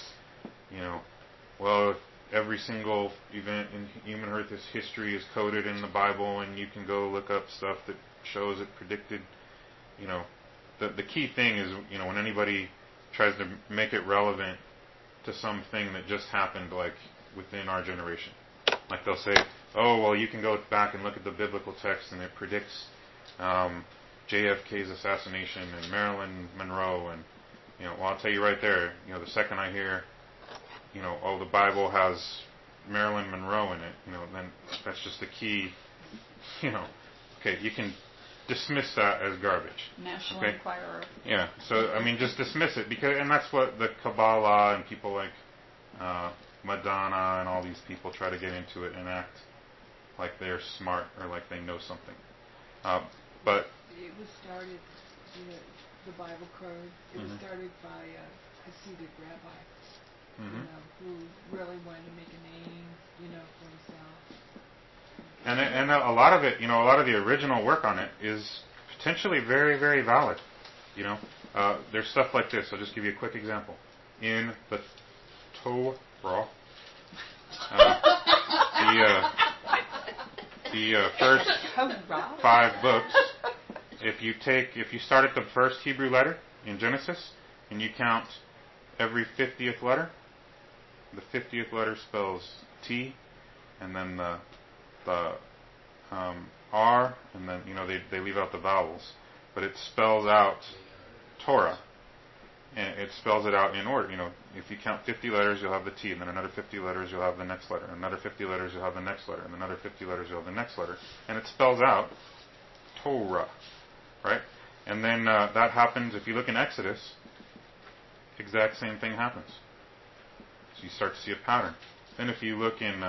every single event in human Earth's history is coded in the Bible, and you can go look up stuff that shows it predicted. The key thing is, when anybody tries to make it relevant to something that just happened, like within our generation. Like they'll say, you can go back and look at the biblical text, and it predicts JFK's assassination and Marilyn Monroe, and I'll tell you right there, the second I hear, the Bible has Marilyn Monroe in it, then that's just the key, okay, you can dismiss that as garbage. National okay? Enquirer. Yeah, so just dismiss it, and that's what the Kabbalah and people like Madonna and all these people try to get into it and act like they're smart or like they know something. But it was started, the Bible code. It was started by a Hasidic rabbi, who really wanted to make a name, for himself. And a lot of it, a lot of the original work on it is potentially very, very valid. There's stuff like this. I'll just give you a quick example. In the Torah, the first 5 books, if you start at the first Hebrew letter in Genesis and you count every 50th letter, the 50th letter spells T, and then the R, and then they leave out the vowels, but it spells out Torah, and it spells it out in order. If you count 50 letters, you'll have the T, and then another 50 letters, you'll have the next letter, and another 50 letters, you'll have the next letter, and another 50 letters, you'll have the next letter, and it spells out Torah, right? And then that happens if you look in Exodus. Exact same thing happens. So you start to see a pattern. Then if you look in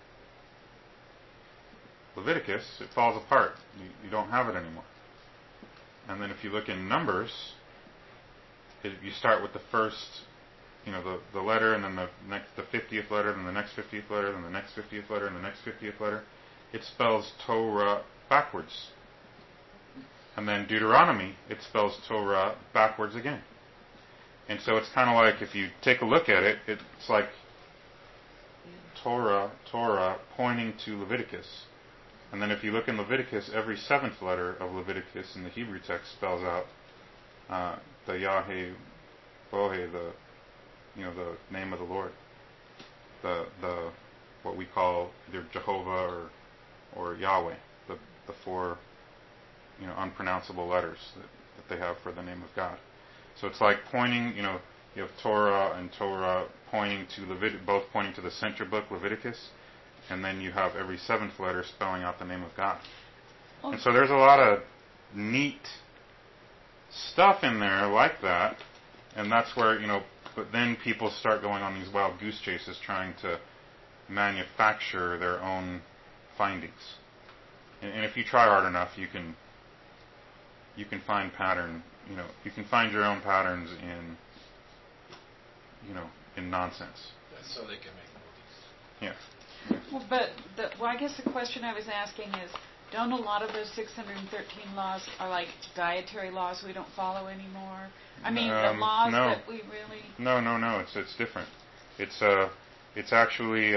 Leviticus, it falls apart. You don't have it anymore. And then if you look in Numbers, you start with the first, the letter, and then the 50th letter, then the next 50th letter, then the next 50th letter, and the next 50th letter. It spells Torah backwards. And then Deuteronomy, it spells Torah backwards again. And so it's kind of like, if you take a look at it, it's like Torah pointing to Leviticus. And then if you look in Leviticus, every 7th letter of Leviticus in the Hebrew text spells out the Yahweh, Bohe, the name of the Lord, the what we call either Jehovah or Yahweh, the 4 unpronounceable letters that they have for the name of God. So it's like pointing, you have Torah and Torah pointing to both pointing to the center book, Leviticus, and then you have every 7th letter spelling out the name of God. And so there's a lot of neat stuff in there like that, and that's where, But then people start going on these wild goose chases trying to manufacture their own findings. And if you try hard enough, you can find pattern. You can find your own patterns in nonsense. That's so they can make movies. Yeah. Well, but I guess the question I was asking is, don't a lot of those 613 laws are like dietary laws we don't follow anymore? I mean, the laws no. that we really... No. It's different. It's actually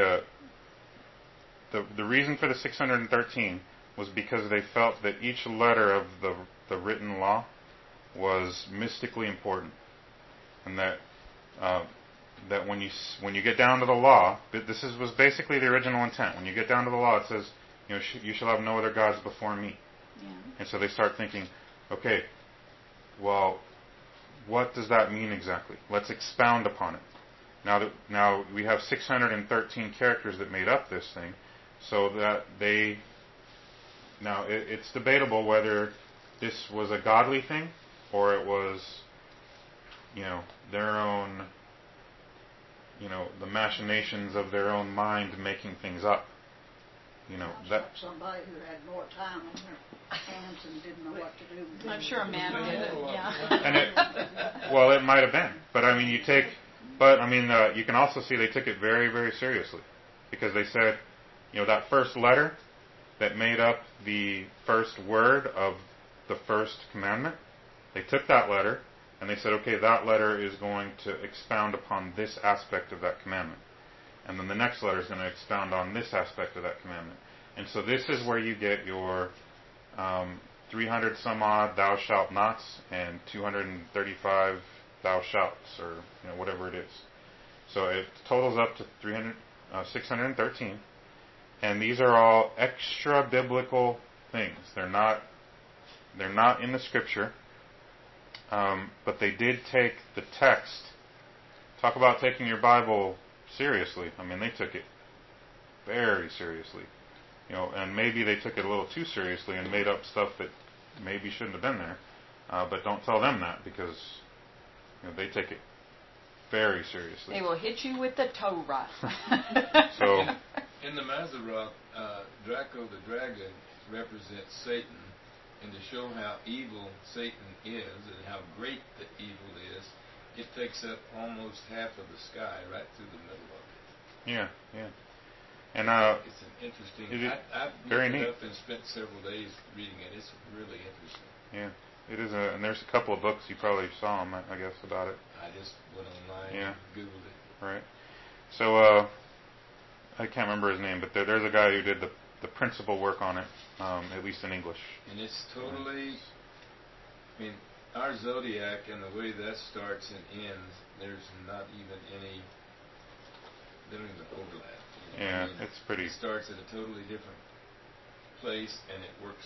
the reason for the 613 was because they felt that each letter of the written law was mystically important, and that when you get down to the law, was basically the original intent. When you get down to the law, it says, you shall have no other gods before me. Yeah. And so they start thinking, okay, well, what does that mean exactly? Let's expound upon it. Now we have 613 characters that made up this thing, so that it's debatable whether this was a godly thing or it was, their own, the machinations of their own mind making things up. That somebody who had more time on their hands and didn't know what to do. I'm sure a man did it, yeah. And it might have been, but I mean, you can also see they took it very, very seriously, because they said, that first letter that made up the first word of the first commandment, they took that letter and they said, okay, that letter is going to expound upon this aspect of that commandment. And then the next letter is going to expound on this aspect of that commandment. And so this is where you get your 300 some odd thou shalt nots and 235 thou shalts, or whatever it is. So it totals up to 613. And these are all extra biblical things. They're not in the scripture, but they did take the text. Talk about taking your Bible seriously. I mean, they took it very seriously. And maybe they took it a little too seriously and made up stuff that maybe shouldn't have been there. But don't tell them that, because they take it very seriously. They will hit you with the Torah. So, in the Mazzaroth, Draco the dragon represents Satan, and to show how evil Satan is and how great the evil is, it takes up almost half of the sky, right through the middle of it. Yeah. And it's an interesting. I've very looked it neat. up and spent several days reading it. It's really interesting. Yeah, it is. And there's a couple of books you probably saw them, I guess, about it. I just went online and Googled it. Right. So I can't remember his name, but there's a guy who did the principal work on it, at least in English. And it's totally. I mean, our zodiac and the way that starts and ends, there's not even any. They don't even overlap. Yeah, it's pretty. It starts at a totally different place, and it works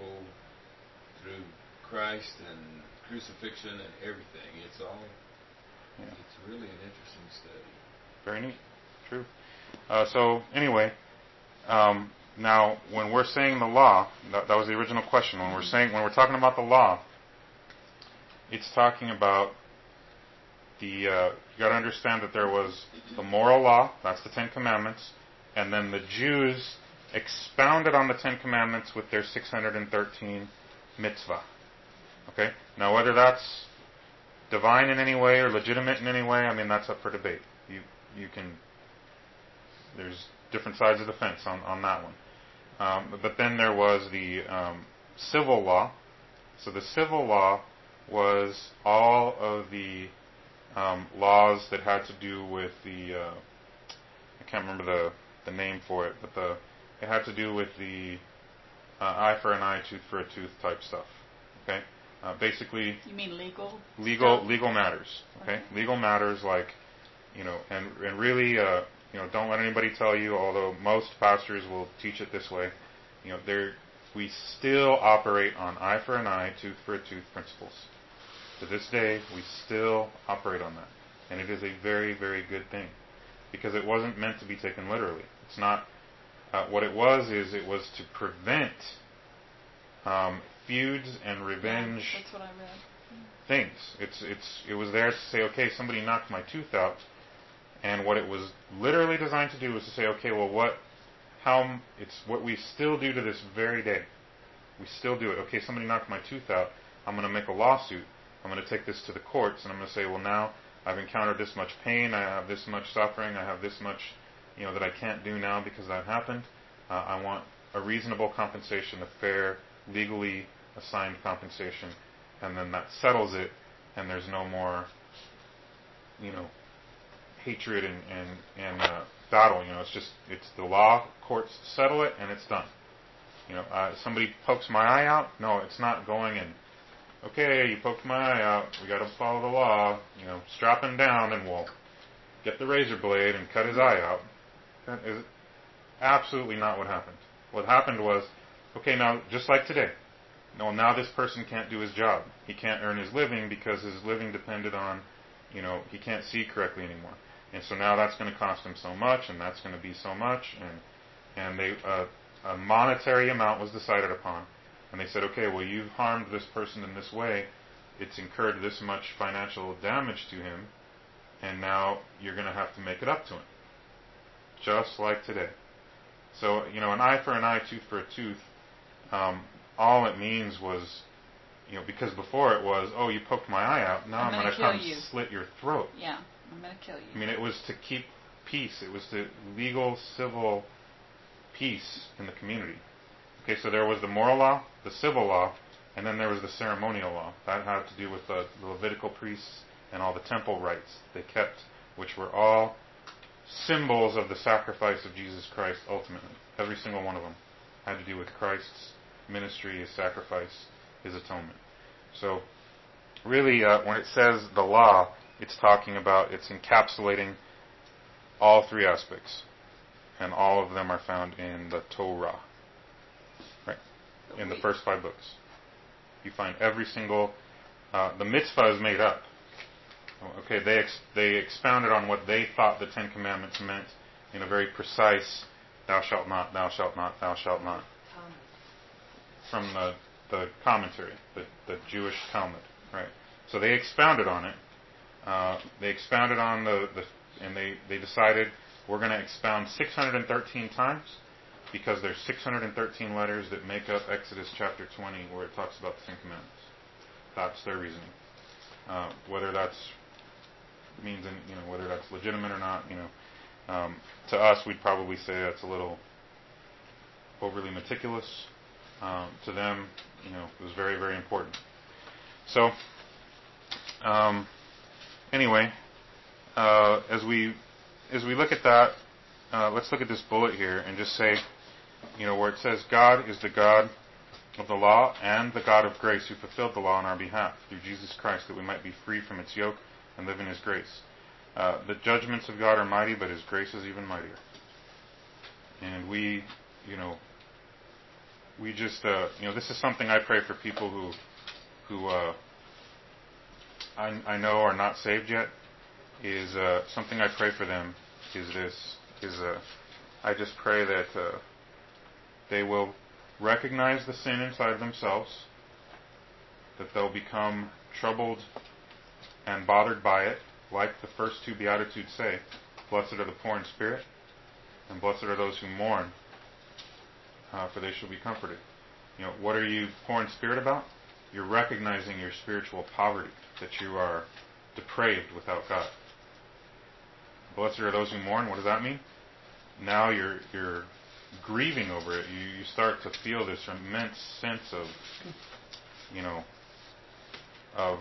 through Christ and crucifixion and everything. It's all. Yeah. It's really an interesting study. Very neat. True. So anyway, now when we're saying the law, that was the original question. When we're talking about the law, it's talking about you got to understand that there was the moral law, that's the 10 Commandments, and then the Jews expounded on the 10 Commandments with their 613 mitzvah. Okay? Now, whether that's divine in any way or legitimate in any way, I mean, that's up for debate. You can. There's different sides of the fence on that one. But then there was the civil law. So the civil law was all of the laws that had to do with I can't remember the name for it, but it had to do with the eye for an eye, tooth for a tooth type stuff. Okay, basically. You mean legal? Legal matters. Okay, legal matters like, and really, don't let anybody tell you. Although most pastors will teach it this way, we still operate on eye for an eye, tooth for a tooth principles. To this day, we still operate on that. And it is a very, very good thing. Because it wasn't meant to be taken literally. It's not, what it was to prevent feuds and revenge. Yeah, that's what I read. things. It was there to say, okay, somebody knocked my tooth out, and what it was literally designed to do was to say, okay, well, it's what we still do to this very day. We still do it. Okay, somebody knocked my tooth out. I'm going to make a lawsuit. I'm going to take this to the courts, and I'm going to say, well, now I've encountered this much pain. I have this much suffering. I have this much, that I can't do now because that happened. I want a reasonable compensation, a fair, legally assigned compensation, and then that settles it, and there's no more, hatred and battle. It's the law. Courts settle it, and it's done. Somebody pokes my eye out. No, it's not going in. Okay, you poked my eye out. We got to follow the law. Strap him down, and we'll get the razor blade and cut his eye out. That is absolutely not what happened. What happened was, okay, now just like today. No, now this person can't do his job. He can't earn his living because his living depended on, he can't see correctly anymore. And so now that's going to cost him so much, and that's going to be so much, and a monetary amount was decided upon. And they said, okay, well, you've harmed this person in this way. It's incurred this much financial damage to him, and now you're going to have to make it up to him. Just like today. So, an eye for an eye, tooth for a tooth, all it means was, because before it was, oh, you poked my eye out, now I'm going to come slit your throat. Yeah, I'm going to kill you. It was to keep peace. It was the legal, civil peace in the community. Okay, so there was the moral law, the civil law, and then there was the ceremonial law. That had to do with the Levitical priests and all the temple rites they kept, which were all symbols of the sacrifice of Jesus Christ ultimately. Every single one of them had to do with Christ's ministry, his sacrifice, his atonement. So really, when it says the law, it's encapsulating all three aspects. And all of them are found in the Torah. Right? In the first 5 books. You find every single... the mitzvah is made up. Okay, they expounded on what they thought the 10 Commandments meant in a very precise, thou shalt not, thou shalt not, thou shalt not. From the commentary, the Jewish Talmud. Right? So they expounded on it. They expounded on and they decided we're going to expound 613 times because there's 613 letters that make up Exodus chapter 20 where it talks about the 10 Commandments. That's their reasoning. Whether that's whether that's legitimate or not, to us we'd probably say that's a little overly meticulous. To them, it was very, very important. So, anyway, as we look at that, let's look at this bullet here and just say, where it says God is the God of the law and the God of grace who fulfilled the law on our behalf through Jesus Christ that we might be free from its yoke and live in his grace. The judgments of God are mighty, but his grace is even mightier. And we just, this is something I pray for people who I know are not saved yet. Is something I pray for them I just pray that they will recognize the sin inside themselves, that they'll become troubled and bothered by it, like the first 2 Beatitudes say, blessed are the poor in spirit, and blessed are those who mourn, for they shall be comforted. What are you poor in spirit about? You're recognizing your spiritual poverty, that you are depraved without God. Blessed are those who mourn. What does that mean? Now you're grieving over it. You start to feel this immense sense of, of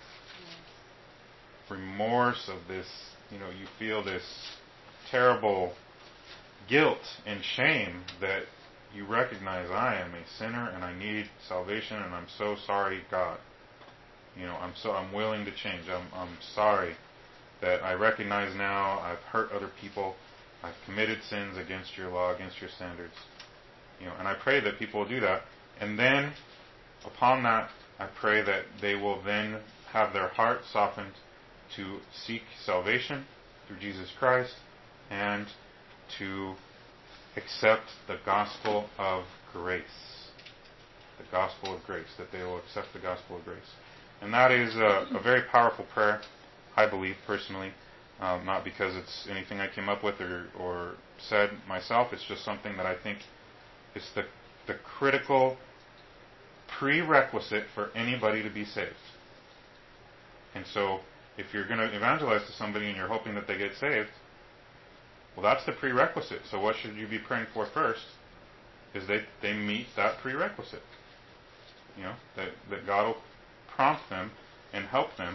remorse, of this, you feel this terrible guilt and shame that you recognize I am a sinner and I need salvation and I'm so sorry, God. I'm willing to change. I'm sorry that I recognize now I've hurt other people. I've committed sins against your law, against your standards. And I pray that people will do that. And then, upon that, I pray that they will then have their heart softened to seek salvation through Jesus Christ and to accept the gospel of grace. The gospel of grace, that they will accept the gospel of grace. And that is a very powerful prayer, I believe, personally. Not because it's anything I came up with or said myself. It's just something that I think is the critical prerequisite for anybody to be saved. And so, if you're going to evangelize to somebody and you're hoping that they get saved, well, that's the prerequisite. So what should you be praying for first? Is they meet that prerequisite. You know, that God will prompt them and help them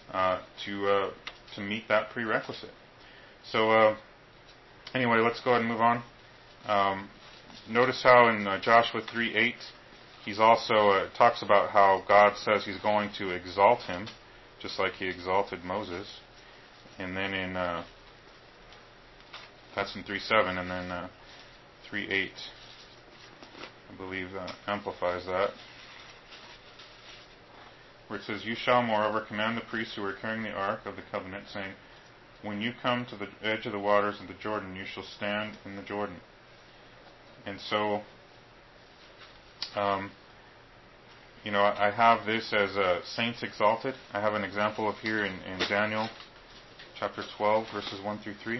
to meet that prerequisite. So anyway, let's go ahead and move on. Notice how in Joshua 3:8, he's also talks about how God says he's going to exalt him, just like he exalted Moses. And then in that's in 3:7, and then 3:8, I believe, amplifies that, where it says, "You shall moreover command the priests who are carrying the ark of the covenant, saying, when you come to the edge of the waters of the Jordan, you shall stand in the Jordan." And so, you know, I have this as saints exalted. I have an example of here in Daniel chapter 12, verses 1 through 3.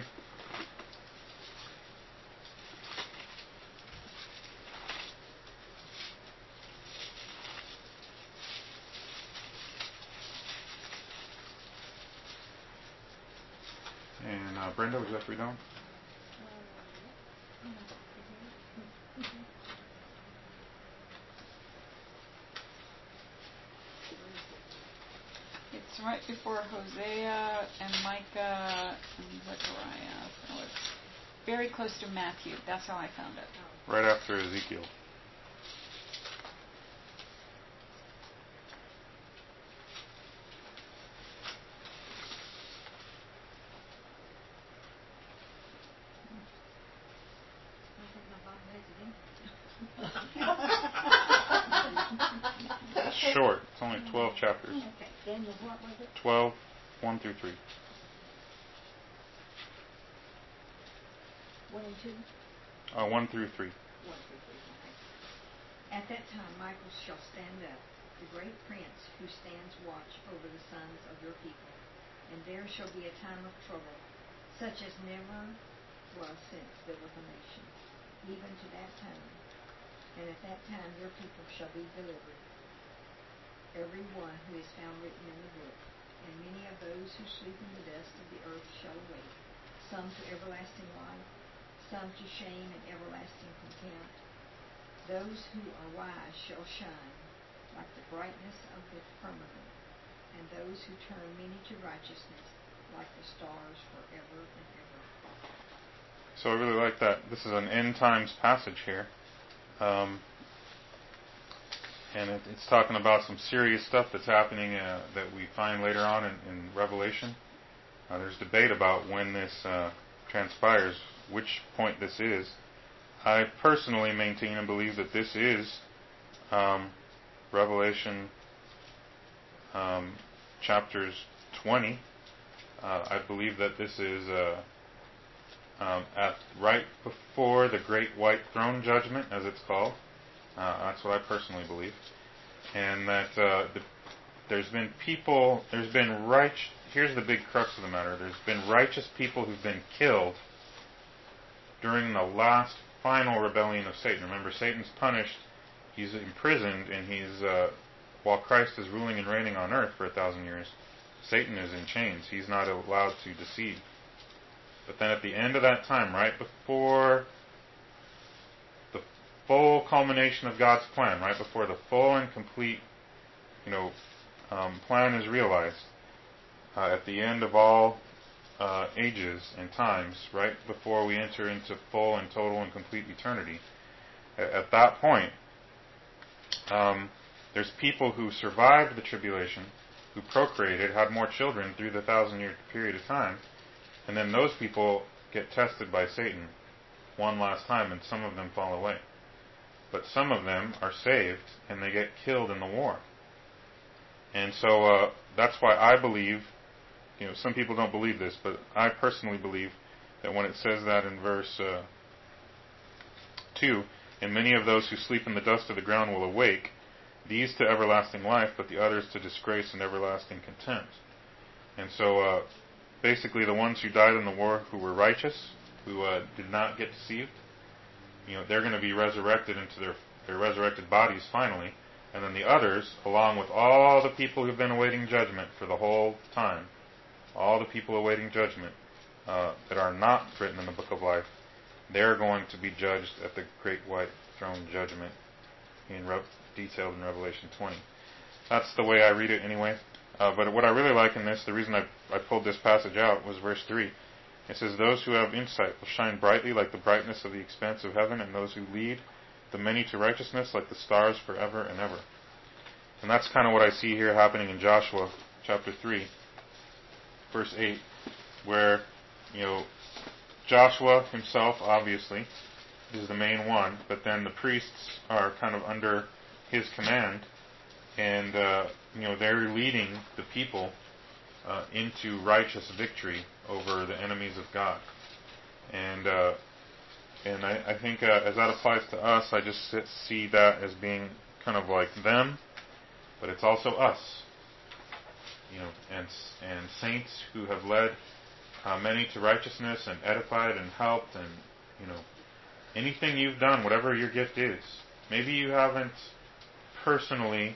And Brenda, would you like to read on? It's right before Hosea and Micah and Zechariah. So it's very close to Matthew. That's how I found it. Right after Ezekiel. It's short. It's only 12 chapters. Okay, Daniel, what was it? 12, 1 through 3. 1 and 2? 1 through 3. 1 through 3, okay. At that time Michael shall stand up, the great prince who stands watch over the sons of your people. And there shall be a time of trouble, such as never was since there was a nation, even to that time. And at that time your people shall be delivered, every one who is found written in the book. And many of those who sleep in the dust of the earth shall awake, some to everlasting life, some to shame and everlasting contempt. Those who are wise shall shine like the brightness of the firmament, and those who turn many to righteousness like the stars forever and ever. So I really like that. This is an end times passage here. And it's talking about some serious stuff that's happening that we find later on in Revelation. There's debate about when this transpires, which point this is. I personally maintain and believe that this is Revelation chapters 20. I believe that this is at right before the Great White Throne Judgment, as it's called. That's what I personally believe. And that here's the big crux of the matter. There's been righteous people who've been killed during the last final rebellion of Satan. Remember, Satan's punished, he's imprisoned, and he's, while Christ is ruling and reigning on earth for 1,000 years, Satan is in chains. He's not allowed to deceive. But then at the end of that time, right before the full culmination of God's plan, right before the full and complete, plan is realized, at the end of all ages and times, right before we enter into full and total and complete eternity, at that point, there's people who survived the tribulation, who procreated, had more children through the 1,000-year period of time, and then those people get tested by Satan one last time, and some of them fall away. But some of them are saved, and they get killed in the war. And so that's why I believe, some people don't believe this, but I personally believe that when it says that in verse 2, and many of those who sleep in the dust of the ground will awake, these to everlasting life, but the others to disgrace and everlasting contempt. And so, basically, the ones who died in the war who were righteous, who did not get deceived, they're going to be resurrected into their resurrected bodies finally. And then the others, along with all the people who've been awaiting judgment for the whole time, all the people awaiting judgment that are not written in the book of life, they're going to be judged at the great white throne judgment detailed in Revelation 20. That's the way I read it anyway. But what I really like in this, the reason I pulled this passage out, was verse 3. It says, "Those who have insight will shine brightly like the brightness of the expanse of heaven, and those who lead the many to righteousness like the stars forever and ever." And that's kind of what I see here happening in Joshua chapter 3, verse 8, where, Joshua himself, obviously, is the main one, but then the priests are kind of under his command, and, they're leading the people into righteous victory over the enemies of God. And I think as that applies to us, I just see that as being kind of like them, but it's also us, and saints who have led many to righteousness and edified and helped, and anything you've done, whatever your gift is. Maybe you haven't personally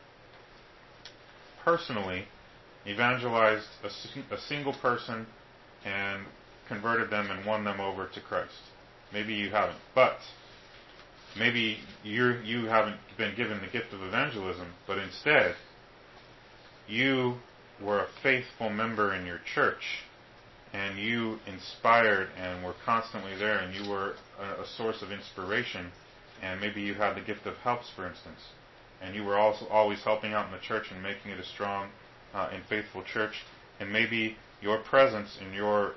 evangelized a single person and converted them and won them over to Christ. Maybe you haven't. But maybe you haven't been given the gift of evangelism, but instead you were a faithful member in your church, and you inspired and were constantly there, and you were a source of inspiration, and maybe you had the gift of helps, for instance, and you were also always helping out in the church and making it a strong and faithful church, and maybe your presence and your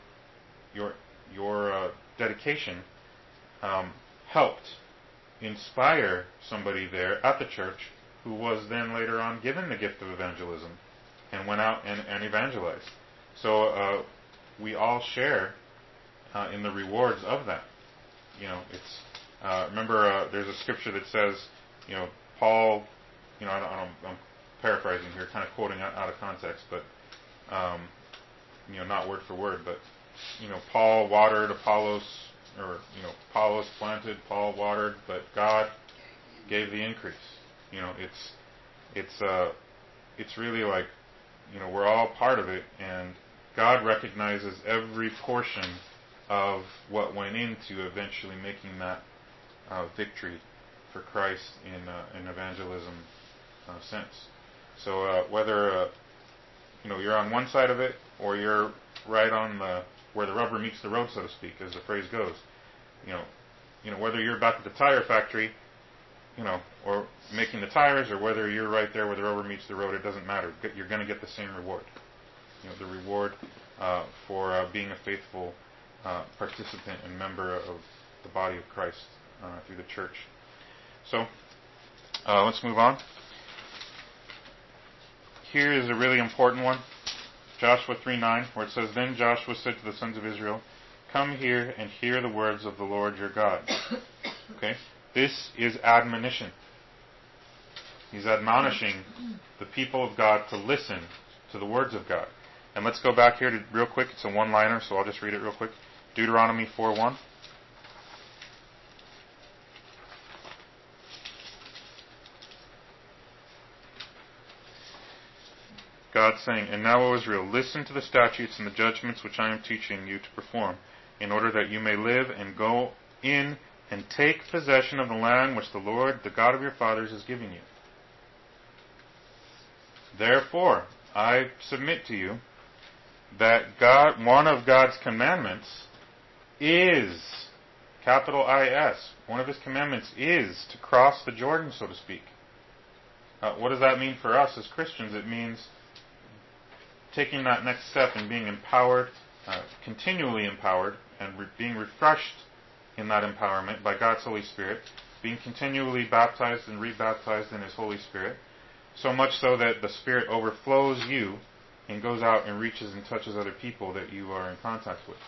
dedication helped inspire somebody there at the church who was then later on given the gift of evangelism and went out and evangelized. So we all share in the rewards of that. Remember, there's a scripture that says, Paul, I'm paraphrasing here, kind of quoting out of context, but not word for word, but Paul watered, Apollos planted, Paul watered, but God gave the increase. It's really like, we're all part of it, and God recognizes every portion of what went into eventually making that victory for Christ in evangelism sense. So whether you're on one side of it or you're right on where the rubber meets the road, so to speak, as the phrase goes, whether you're back at the tire factory, or making the tires, or whether you're right there where the rubber meets the road, it doesn't matter. You're going to get the same reward. The reward for being a faithful participant and member of the body of Christ through the church. So, let's move on. Here is a really important one. Joshua 3:9, where it says, "Then Joshua said to the sons of Israel, 'Come here and hear the words of the Lord your God.'" Okay? This is admonition. He's admonishing the people of God to listen to the words of God. And let's go back here real quick. It's a one-liner, so I'll just read it real quick. Deuteronomy 4:1. God saying, "And now, O Israel, listen to the statutes and the judgments which I am teaching you to perform, in order that you may live and go in and take possession of the land which the Lord, the God of your fathers, is giving you. Therefore, I submit to you that one of God's commandments is, capital I-S, one of His commandments is to cross the Jordan, so to speak. What does that mean for us as Christians? It means taking that next step and being empowered, continually empowered, and being refreshed in that empowerment by God's Holy Spirit, being continually baptized and rebaptized in His Holy Spirit, so much so that the Spirit overflows you and goes out and reaches and touches other people that you are in contact with.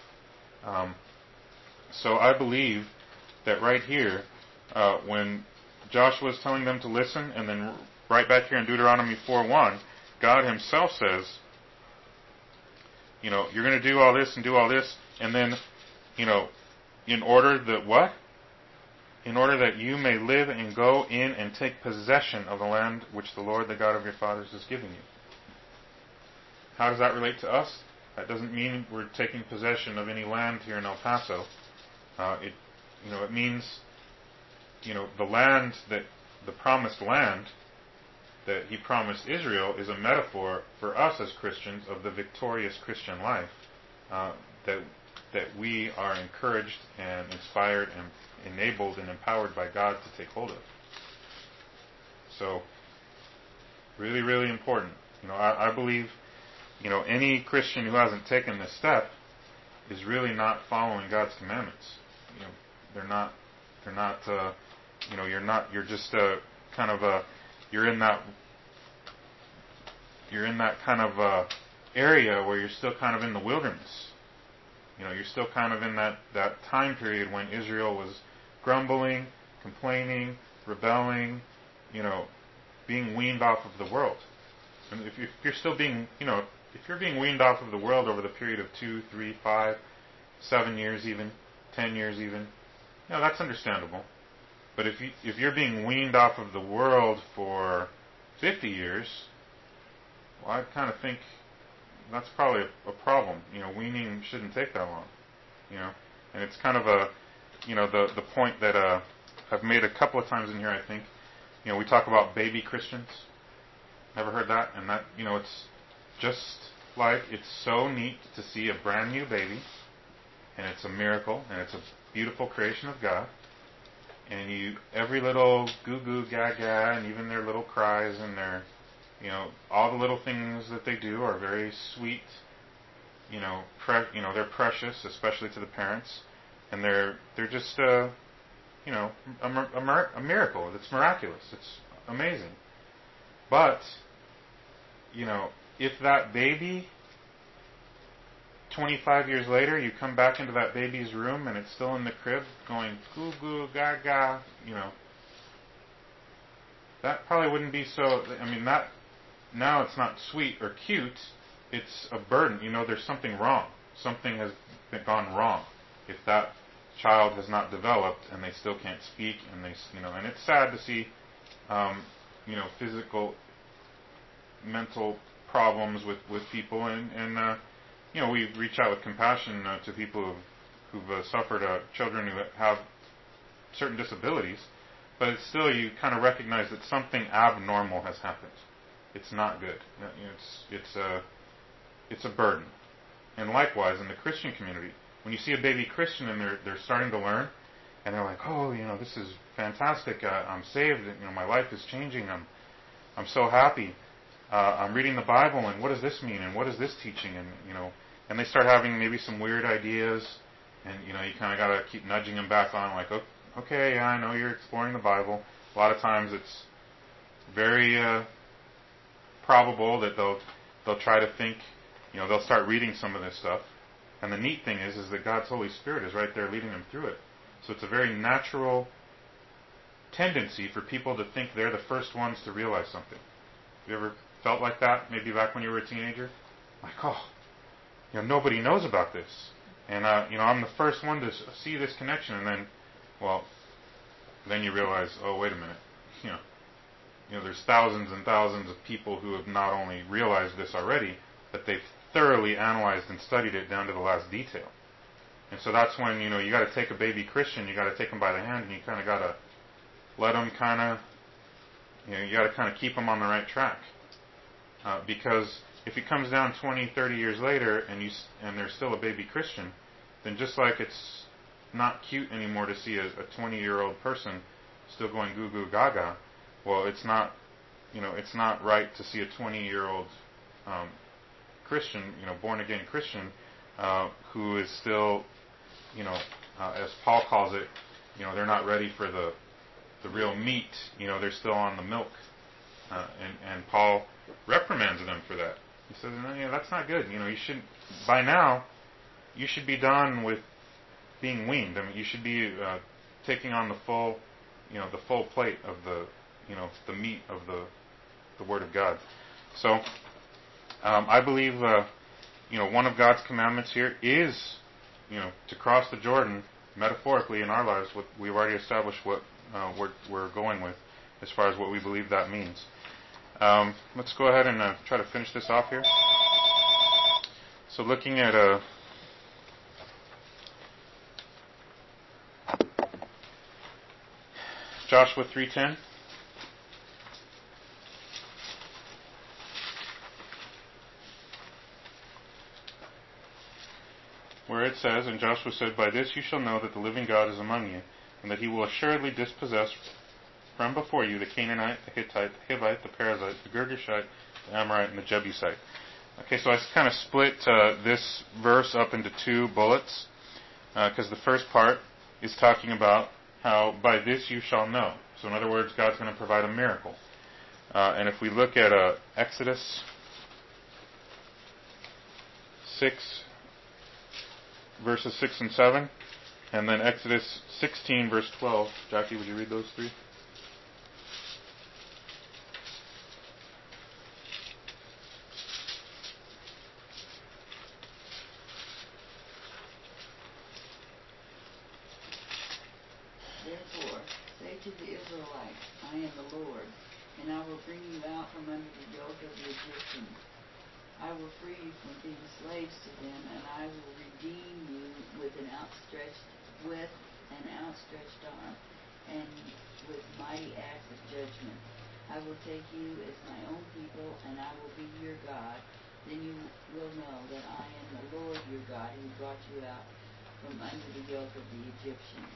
So I believe that right here, when Joshua is telling them to listen, and then right back here in Deuteronomy 4:1, God himself says, you're going to do all this and do all this, and then, in order that what? In order that you may live and go in and take possession of the land which the Lord, the God of your fathers, is giving you. How does that relate to us? That doesn't mean we're taking possession of any land here in El Paso. It means, the land the promised land that he promised Israel is a metaphor for us as Christians of the victorious Christian life that we are encouraged and inspired and enabled and empowered by God to take hold of. So, really, really important. I believe, any Christian who hasn't taken this step is really not following God's commandments. They're not. You're just kind of you're in that kind of area where you're still kind of in the wilderness. You're still kind of in that time period when Israel was grumbling, complaining, rebelling, being weaned off of the world. And if you're still being, if you're being weaned off of the world over the period of 2, 3, 5, 7 years even, 10 years even, that's understandable. But if you're being weaned off of the world for 50 years, well, I kind of think that's probably a problem. Weaning shouldn't take that long. And it's kind of the point that I've made a couple of times in here, I think. We talk about baby Christians. Ever heard that? And that, it's just like, it's so neat to see a brand new baby, and it's a miracle, and it's a beautiful creation of God. And every little goo-goo, gaga, and even their little cries and their, all the little things that they do are very sweet. They're precious, especially to the parents, and they're just, a miracle. It's miraculous. It's amazing. But, if that baby, 25 years later, you come back into that baby's room and it's still in the crib going goo goo gaga, that probably wouldn't be so. That now it's not sweet or cute. It's a burden. There's something wrong. Something has gone wrong if that child has not developed and they still can't speak and and it's sad to see, physical, mental problems with people and we reach out with compassion to people who've suffered, children who have certain disabilities, but it's still, you kind of recognize that something abnormal has happened. It's not good. It's a burden. And likewise, in the Christian community, when you see a baby Christian and they're starting to learn, and they're like, oh, this is fantastic. I'm saved. My life is changing. I'm so happy. I'm reading the Bible, and what does this mean? And what is this teaching? And and they start having maybe some weird ideas, and you kind of got to keep nudging them back on, like, okay, yeah, I know you're exploring the Bible. A lot of times it's very probable that they'll try to think, they'll start reading some of this stuff. And the neat thing is that God's Holy Spirit is right there leading them through it. So it's a very natural tendency for people to think they're the first ones to realize something. Have you ever felt like that, maybe back when you were a teenager? Like, nobody knows about this. And, I'm the first one to see this connection. And then, then you realize, oh, wait a minute. There's thousands and thousands of people who have not only realized this already, but they've thoroughly analyzed and studied it down to the last detail. And so that's when, you got to take a baby Christian, you got to take them by the hand, and you kind of got to let them you got to kind of keep them on the right track. Because if it comes down 20, 30 years later and they're still a baby Christian, then just like it's not cute anymore to see a 20-year-old person still going goo goo gaga, well, it's not right to see a 20-year-old Christian, born again Christian, who is still, as Paul calls it, they're not ready for the real meat. They're still on the milk, and Paul reprimands them for that. He says, no, that's not good. You should, by now, you should be done with being weaned. You should be taking on the full plate of the meat of the Word of God. So I believe one of God's commandments here is to cross the Jordan metaphorically in our lives. What we've already established what we're going with as far as what we believe that means. Let's go ahead and try to finish this off here. So looking at Joshua 3:10. Where it says, "And Joshua said, By this you shall know that the living God is among you, and that he will assuredly dispossess from before you the Canaanite, the Hittite, the Hivite, the Perizzite, the Girgashite, the Amorite, and the Jebusite." Okay, so I kind of split this verse up into two bullets, because the first part is talking about how by this you shall know. So in other words, God's going to provide a miracle. And if we look at Exodus 6, verses 6 and 7, and then Exodus 16, verse 12. Jackie, would you read those three? Therefore, say to the Israelites, I am the Lord, and I will bring you out from under the yoke of the Egyptians. I will free you from being slaves to them, and I will redeem you with an outstretched arm, and with mighty acts of judgment. I will take you as my own people, and I will be your God. Then you will know that I am the Lord your God, who brought you out from under the yoke of the Egyptians.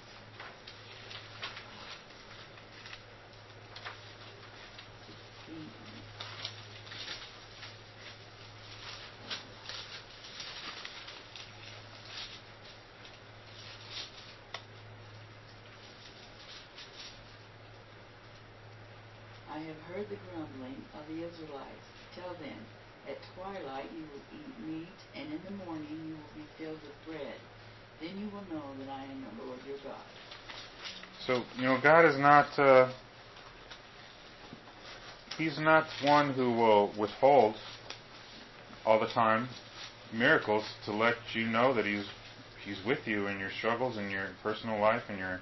I have heard the grumbling of the Israelites. Tell them, at twilight you will eat meat, and in the morning you will be filled with bread. Then you will know that I am the Lord your God. So, God is not, He's not one who will withhold all the time miracles to let you know that He's with you in your struggles, in your personal life, and your,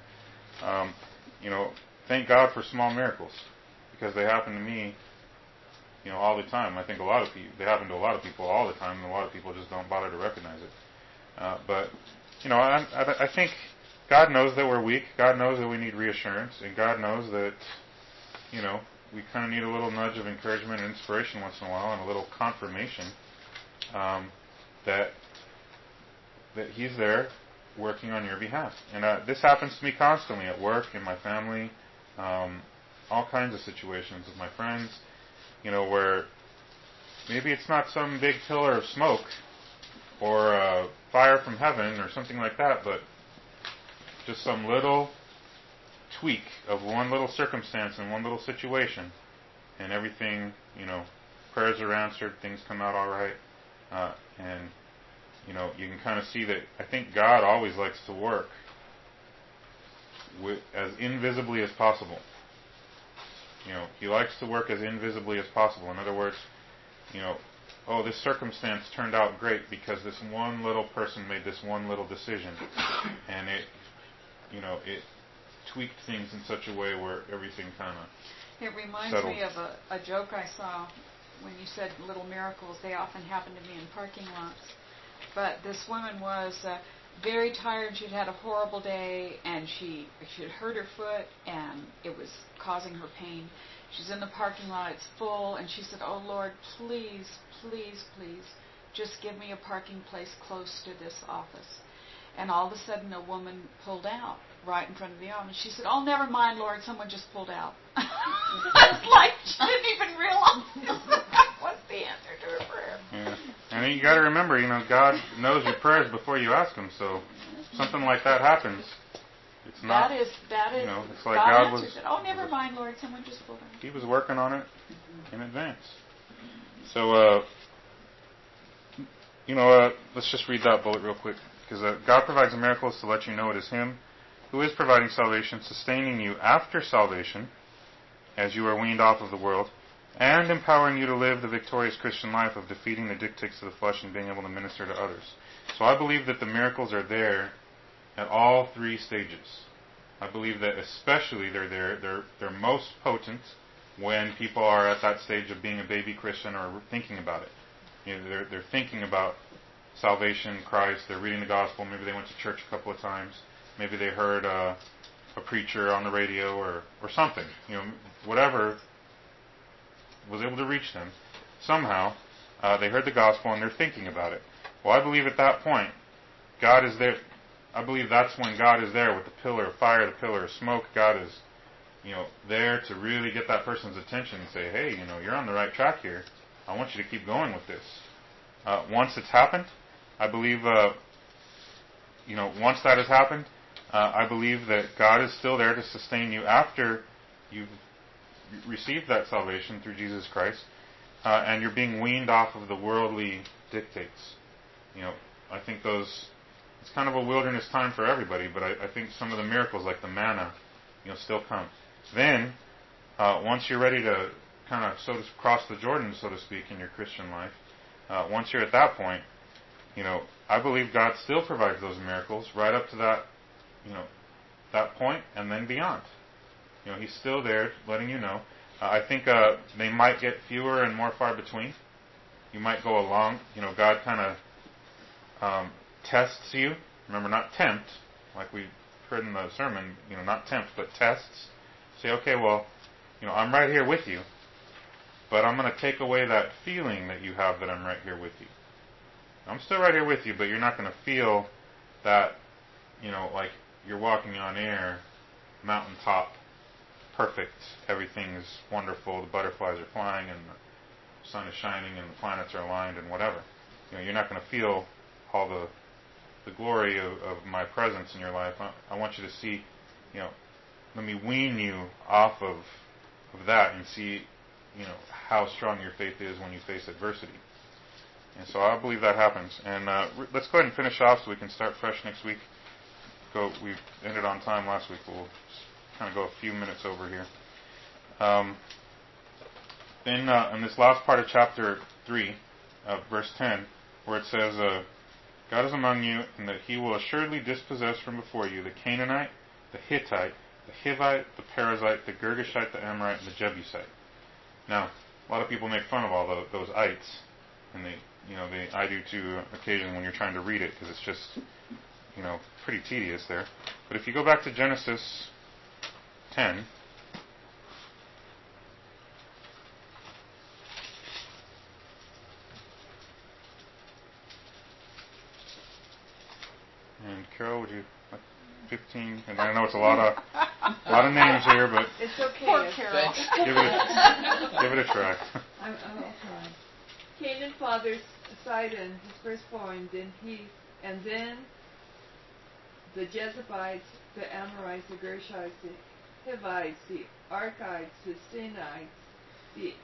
thank God for small miracles, because they happen to me, all the time. I think they happen to a lot of people all the time, and a lot of people just don't bother to recognize it. But I think God knows that we're weak. God knows that we need reassurance, and God knows that, we kind of need a little nudge of encouragement and inspiration once in a while, and a little confirmation that He's there working on your behalf. And this happens to me constantly at work, in my family, all kinds of situations with my friends, where maybe it's not some big pillar of smoke or fire from heaven or something like that, but just some little tweak of one little circumstance and one little situation, and everything, prayers are answered, things come out all right, and you can kind of see that I think God always likes to work as invisibly as possible. He likes to work as invisibly as possible. In other words, this circumstance turned out great because this one little person made this one little decision, and it tweaked things in such a way where everything kind of It reminds settled. me of a joke I saw when you said little miracles. They often happen to me in parking lots. But this woman was very tired. She'd had a horrible day, and she'd hurt her foot, and it was causing her pain. She's in the parking lot. It's full, and she said, "Oh, Lord, please, please, please, just give me a parking place close to this office." And all of a sudden, a woman pulled out right in front of the office. She said, "Oh, never mind, Lord, someone just pulled out." It's like she didn't even realize that was the answer to her prayer. Yeah. And you got to remember, God knows your prayers before you ask Him. So something like that happens. It's not. That is. It's like God God was. answers it. "Oh, never mind, Lord, someone just pulled out." He was working on it in advance. So, let's just read that bullet real quick. Because God provides miracles to let you know it is Him who is providing salvation, sustaining you after salvation, as you are weaned off of the world, and empowering you to live the victorious Christian life of defeating the dictates of the flesh and being able to minister to others. So I believe that the miracles are there at all three stages. I believe that especially they're most potent when people are at that stage of being a baby Christian or thinking about it. You know, they're thinking about salvation, Christ, they're reading the gospel, maybe they went to church a couple of times, maybe they heard a preacher on the radio or something, you know, whatever was able to reach them. Somehow, they heard the gospel and they're thinking about it. Well, I believe at that point, God is there. I believe that's when God is there with the pillar of fire, the pillar of smoke. God is, you know, there to really get that person's attention and say, hey, you know, you're on the right track here. I want you to keep going with this. Once it's happened, I believe, you know, once that has happened, I believe that God is still there to sustain you after you've received that salvation through Jesus Christ, and you're being weaned off of the worldly dictates. You know, I think it's kind of a wilderness time for everybody, but I think some of the miracles, like the manna, you know, still come. Then, once you're ready to kind of cross the Jordan, so to speak, in your Christian life, once you're at that point, you know, I believe God still provides those miracles right up to that, you know, that point and then beyond. You know, He's still there letting you know. I think they might get fewer and more far between. You might go along, you know, God kind of tests you. Remember, not tempt, like we heard in the sermon, you know, not tempt, but tests. Say, okay, well, you know, I'm right here with you, but I'm going to take away that feeling that you have that I'm right here with you. I'm still right here with you, but you're not going to feel that, you know, like you're walking on air, mountaintop, perfect, everything's wonderful, the butterflies are flying, and the sun is shining, and the planets are aligned, and whatever. You know, you're not going to feel all the glory of my presence in your life. I want you to see, you know, let me wean you off of that and see, you know, how strong your faith is when you face adversity. And so I believe that happens. And let's go ahead and finish off so we can start fresh next week. We ended on time last week. We'll kind of go a few minutes over here. In this last part of chapter 3, verse 10, where it says, God is among you, and that He will assuredly dispossess from before you the Canaanite, the Hittite, the Hivite, the Perizzite, the Girgashite, the Amorite, and the Jebusite. Now, a lot of people make fun of all those ites, and I do too occasionally when you're trying to read it, because it's just, you know, pretty tedious there. But if you go back to Genesis 10, and Carol, would you 15? And I know it's a lot of names here, but It's okay. Poor Carol. give it a try. I'll try. Canaan fathers Sidon, his firstborn, and then the Jebusites, the Amorites, the Gershites, the Hivites, the Archites, the Sinites, the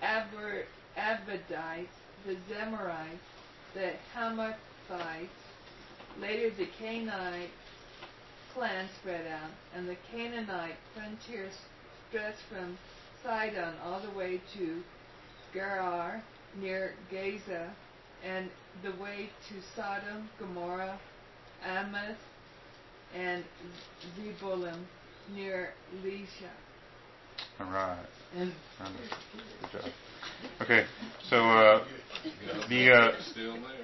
Abadites, the Zemarites, the Hamathites. Later the Canaanite clan spread out, and the Canaanite frontier stretched from Sidon all the way to Gerar near Gaza, and the way to Sodom, Gomorrah, Amath, and Zebolim near Lisha. All right. Good job. Okay, so Still there.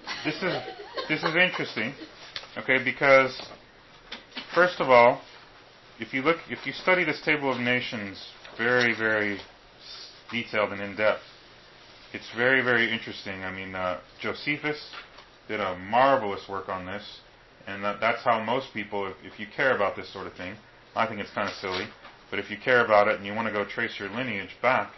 this is interesting. Okay, because first of all, if you study this table of nations very, very detailed and in depth, it's very, very interesting. I mean, Josephus did a marvelous work on this, and that's how most people, if you care about this sort of thing, I think it's kind of silly, but if you care about it and you want to go trace your lineage back,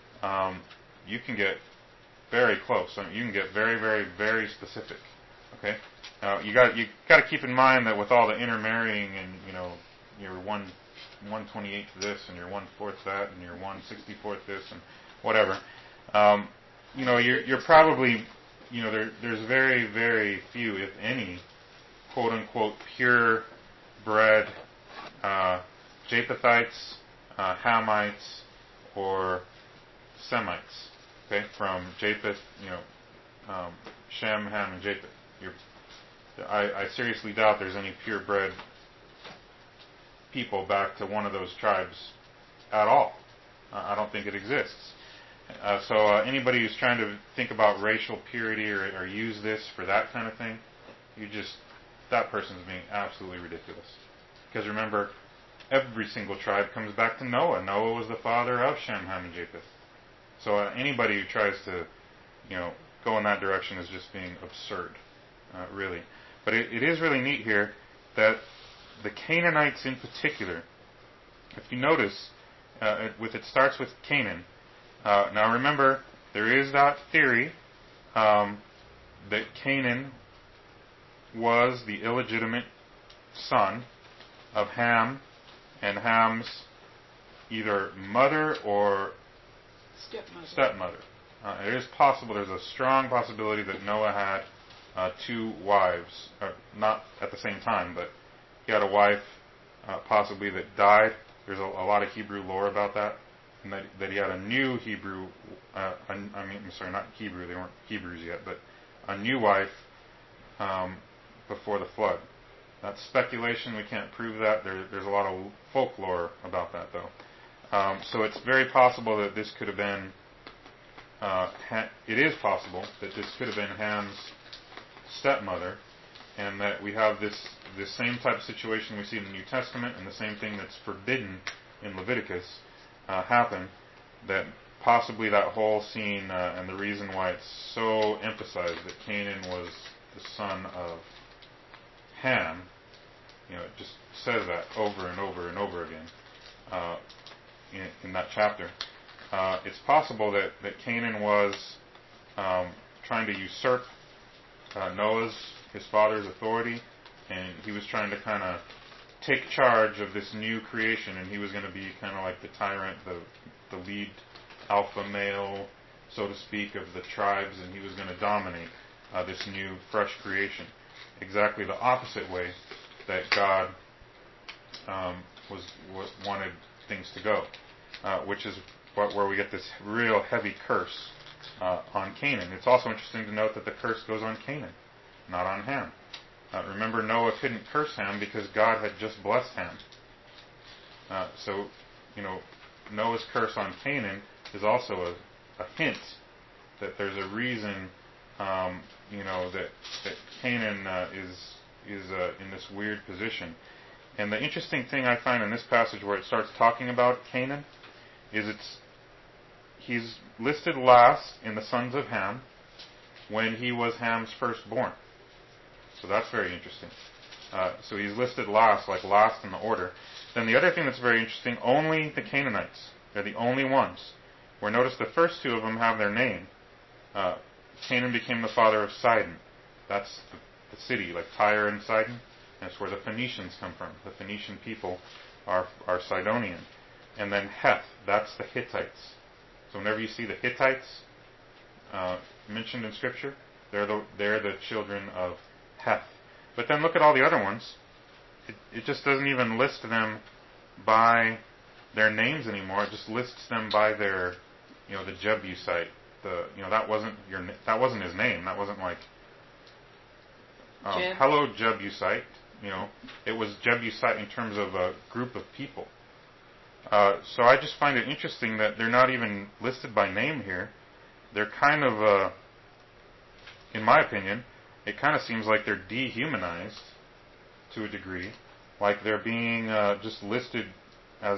you can get very close. I mean, you can get very, very, very specific. Okay, you got to keep in mind that with all the intermarrying and you're 1/28 this and you're 1/4 that and you're 1/64 this and whatever, you're probably there's very, very few, if any, quote unquote pure bred Japhethites, Hamites, or Semites, okay, from Japheth, Shem, Ham, and Japheth. I seriously doubt there's any purebred people back to one of those tribes at all. I don't think it exists. So anybody who's trying to think about racial purity or use this for that kind of thing, that person's being absolutely ridiculous. Because remember, every single tribe comes back to Noah. Noah was the father of Shem, Ham, and Japheth. So anybody who tries to, go in that direction is just being absurd, really. But it is really neat here that the Canaanites in particular, if you notice, it starts with Canaan. Now remember, there is that theory that Canaan was the illegitimate son of Ham, and Ham's either mother or stepmother. It is possible, there's a strong possibility that Noah had 2 wives, not at the same time, but he had a wife possibly that died. There's a lot of Hebrew lore about that, and that he had a new Hebrew, not Hebrew, they weren't Hebrews yet, but a new wife before the flood. That's speculation, we can't prove that. There's a lot of folklore about that, though. So it's very possible that this could have been, it is possible that this could have been Ham's stepmother, and that we have this same type of situation we see in the New Testament, and the same thing that's forbidden in Leviticus happen, that possibly that whole scene, and the reason why it's so emphasized that Canaan was the son of Ham, it just says that over and over and over again in that chapter. It's possible that Canaan was trying to usurp his father's authority, and he was trying to kind of take charge of this new creation, and he was going to be kind of like the tyrant, the lead alpha male, so to speak, of the tribes, and he was going to dominate this new, fresh creation. Exactly the opposite way that God wanted things to go, which is where we get this real heavy curse on Canaan. It's also interesting to note that the curse goes on Canaan, not on Ham. Remember, Noah couldn't curse Ham because God had just blessed Ham. So, Noah's curse on Canaan is also a hint that there's a reason, that Canaan is in this weird position. And the interesting thing I find in this passage where it starts talking about Canaan is he's listed last in the sons of Ham when he was Ham's firstborn. So that's very interesting. So he's listed last in the order. Then the other thing that's very interesting, only the Canaanites, they're the only ones, where notice the first 2 of them have their name. Canaan became the father of Sidon. That's the city, like Tyre and Sidon. That's where the Phoenicians come from. The Phoenician people are Sidonian. And then Heth, that's the Hittites. So whenever you see the Hittites mentioned in Scripture, they're the children of Heth. But then look at all the other ones. It just doesn't even list them by their names anymore. It just lists them by their, the Jebusite. That wasn't his name. That wasn't like, hello Jebusite. It was Jebusite in terms of a group of people. So I just find it interesting that they're not even listed by name here. They're kind of, in my opinion, it kind of seems like they're dehumanized to a degree. Like they're being just listed as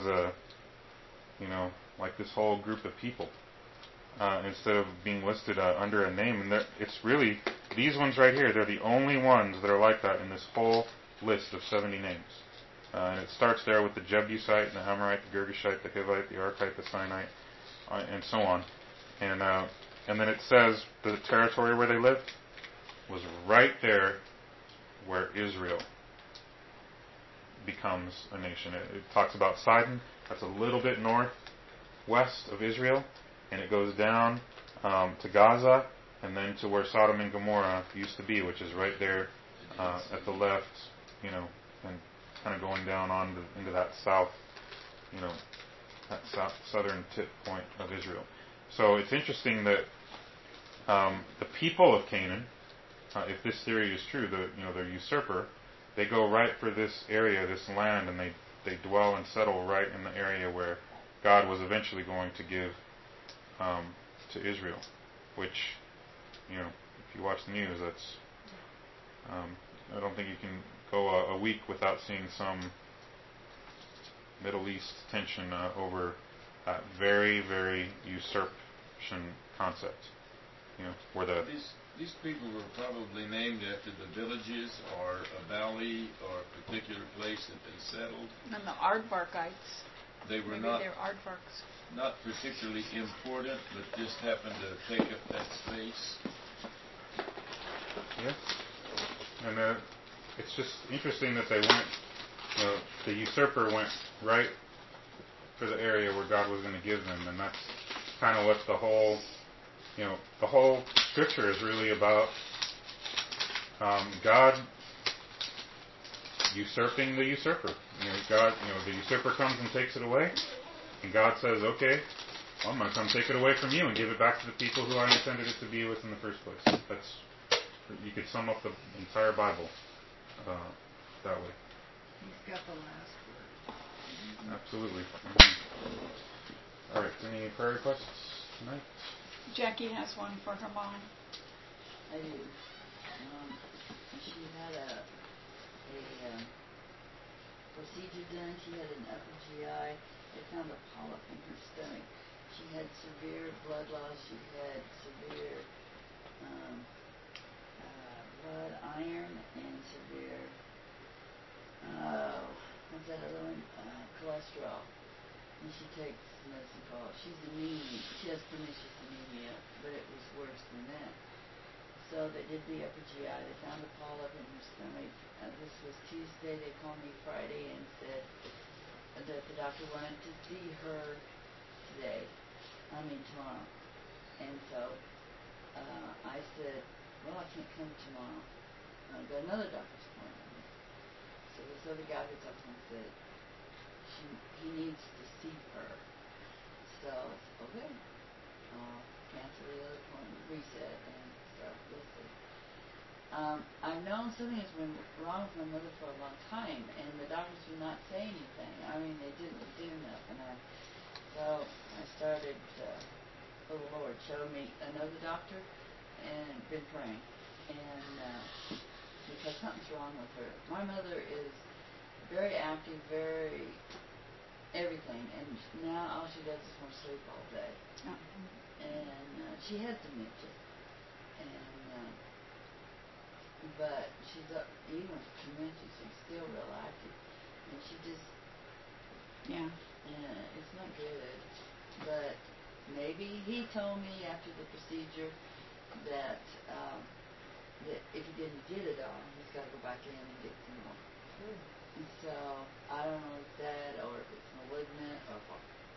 like this whole group of people. Instead of being listed under a name. And it's really, these ones right here, they're the only ones that are like that in this whole list of 70 names. And it starts there with the Jebusite, the Amorite, the Girgashite, the Hivite, the Archite, the Sinite, and so on. And then it says the territory where they lived was right there where Israel becomes a nation. It talks about Sidon. That's a little bit northwest of Israel. And it goes down to Gaza, and then to where Sodom and Gomorrah used to be, which is right there at the left, and kind of going down into that south, that southern tip point of Israel. So it's interesting that the people of Canaan, if this theory is true, the usurper, they go right for this area, this land, and they dwell and settle right in the area where God was eventually going to give to Israel. Which, if you watch the news, that's I don't think you can go a week without seeing some Middle East tension over that very, very usurpation concept. Where these people were probably named after the villages or a valley or a particular place that they settled. And the Aardvarkites. They were Maybe not they're aardvarks. not particularly important, but just happened to take up that space. Yes. And it's just interesting that they went, the usurper went right for the area where God was going to give them, and that's kind of what the whole scripture is really about. God usurping the usurper. The usurper comes and takes it away, and God says, "Okay, I'm going to come take it away from you and give it back to the people who I intended it to be with in the first place." You could sum up the entire Bible that way. He's got the last word. Absolutely. All right. Any prayer requests tonight? Jackie has one for her mom. I do. She had a procedure done. She had an upper GI. They found a polyp in her stomach. She had severe blood loss. She had severe blood iron and severe what's that other one? Cholesterol. And she takes medicine called, she's anemic. She has pernicious anemia, but it was worse than that. So they did the upper GI. They found a polyp in her stomach. This was Tuesday. They called me Friday and said that the doctor wanted to see her tomorrow. And so I said, well, I can't come tomorrow. I've got another doctor's appointment. So this other guy who talked to me said, he needs to see her. So, okay, I'll cancel the other appointment, reset, and so we'll see. I've known something has been wrong with my mother for a long time, and the doctors would not say anything. I mean, they didn't do nothing. So I started, the Lord showed me another doctor, and been praying. And because something's wrong with her. My mother is very active, very everything, and now all she does is want to sleep all day. And she has dementia, and but she's even with dementia, she's still real active, and she just it's not good. But maybe he told me after the procedure that that if he didn't get it all, he's got to go back in and get some more. And so I don't know if that or if it's malignant or what.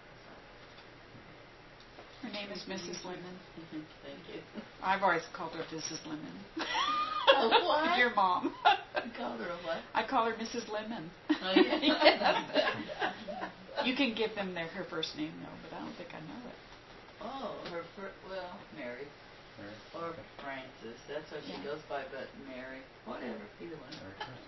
Her name is Mrs. Lemon. Thank you. I've always called her Mrs. Lemon. Oh, what? Your mom. You called her a what? I call her Mrs. Lemon. Oh, yeah. You can give them her first name, though, but I don't think I know it. Oh, Mary. Or Frances. That's what she goes by, but Mary. Whatever. Either one.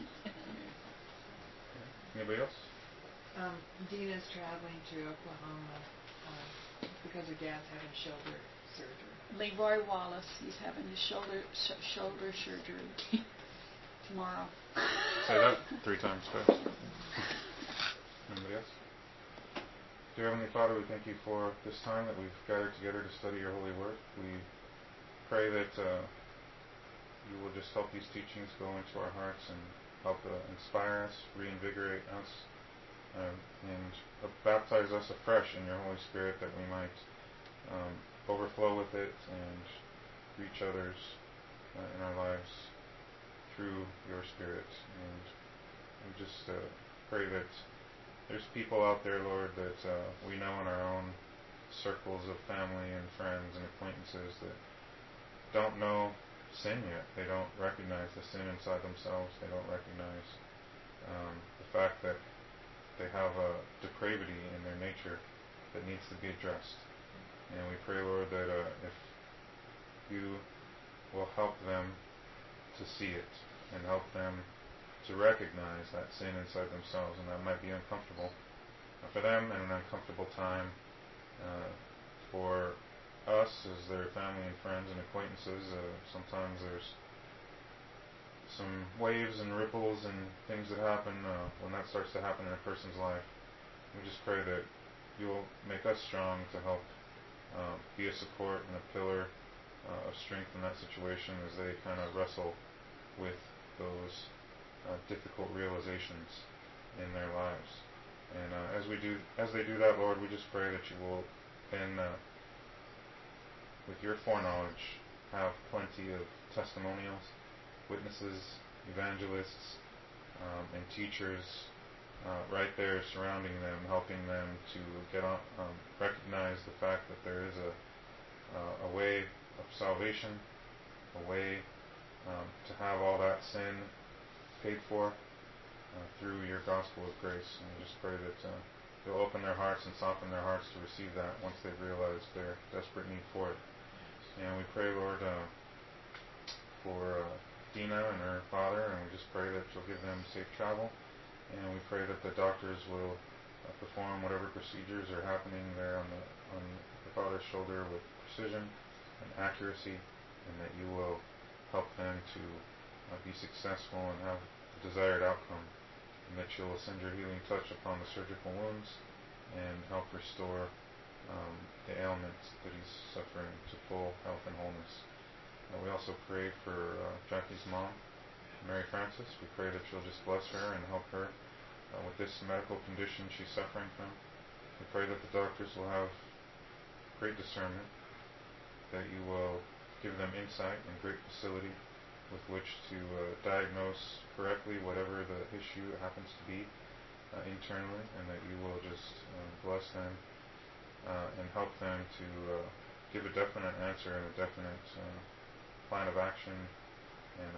Anybody else? Dina's traveling to Oklahoma because her dad's having shoulder surgery. Leroy Wallace, he's having his shoulder surgery tomorrow. Say that 3 times fast. Anybody else? Dear Heavenly Father, we thank you for this time that we've gathered together to study your holy word. We pray that you will just help these teachings go into our hearts and help inspire us, reinvigorate us, and baptize us afresh in your Holy Spirit, that we might overflow with it and reach others in our lives through your Spirit. And we just pray that there's people out there, Lord, that we know in our own circles of family and friends and acquaintances that don't know sin yet. They don't recognize the sin inside themselves. They don't recognize the fact that they have a depravity in their nature that needs to be addressed. And we pray, Lord, that if you will help them to see it and help them to recognize that sin inside themselves, and that might be uncomfortable for them and an uncomfortable time for us as their family and friends and acquaintances. Sometimes there's some waves and ripples and things that happen when that starts to happen in a person's life. We just pray that you'll make us strong to help be a support and a pillar of strength in that situation as they kind of wrestle with those difficult realizations in their lives. And as they do that, Lord, we just pray that you will then, with your foreknowledge, have plenty of testimonials, witnesses, evangelists, and teachers right there surrounding them, helping them to get on, recognize the fact that there is a way of salvation, a way to have all that sin paid for through your gospel of grace. And we just pray that you'll open their hearts and soften their hearts to receive that once they've realized their desperate need for it. And we pray, Lord, for Dina and her father, and we just pray that you'll give them safe travel. And we pray that the doctors will perform whatever procedures are happening there on the father's shoulder with precision and accuracy, and that you will help them to be successful and have the desired outcome, and that you'll send your healing touch upon the surgical wounds and help restore the ailment that he's suffering to full health and wholeness. We also pray for Jackie's mom, Mary Frances. We pray that you'll just bless her and help her with this medical condition she's suffering from. We pray that the doctors will have great discernment, that you will give them insight and great facility with which to diagnose correctly whatever the issue happens to be internally, and that you will just bless them and help them to give a definite answer and a definite plan of action and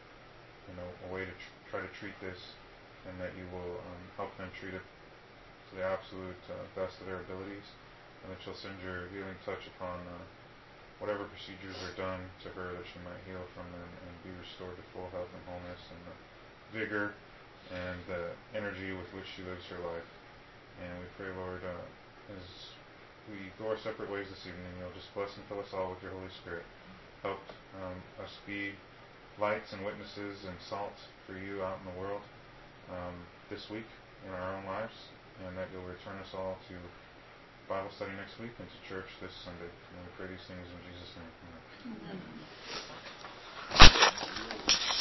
a way to try to treat this, and that you will help them treat it to the absolute best of their abilities, and that you'll send your healing touch upon whatever procedures are done to her, that she might heal from them and be restored to full health and wholeness and the vigor and the energy with which she lives her life. And we pray, Lord, as we go our separate ways this evening, you'll just bless and fill us all with your Holy Spirit. Help us be lights and witnesses and salt for you out in the world this week in our own lives, and that you'll return us all to Bible study next week and to church this Sunday. And we pray these things in Jesus' name. Amen. Amen.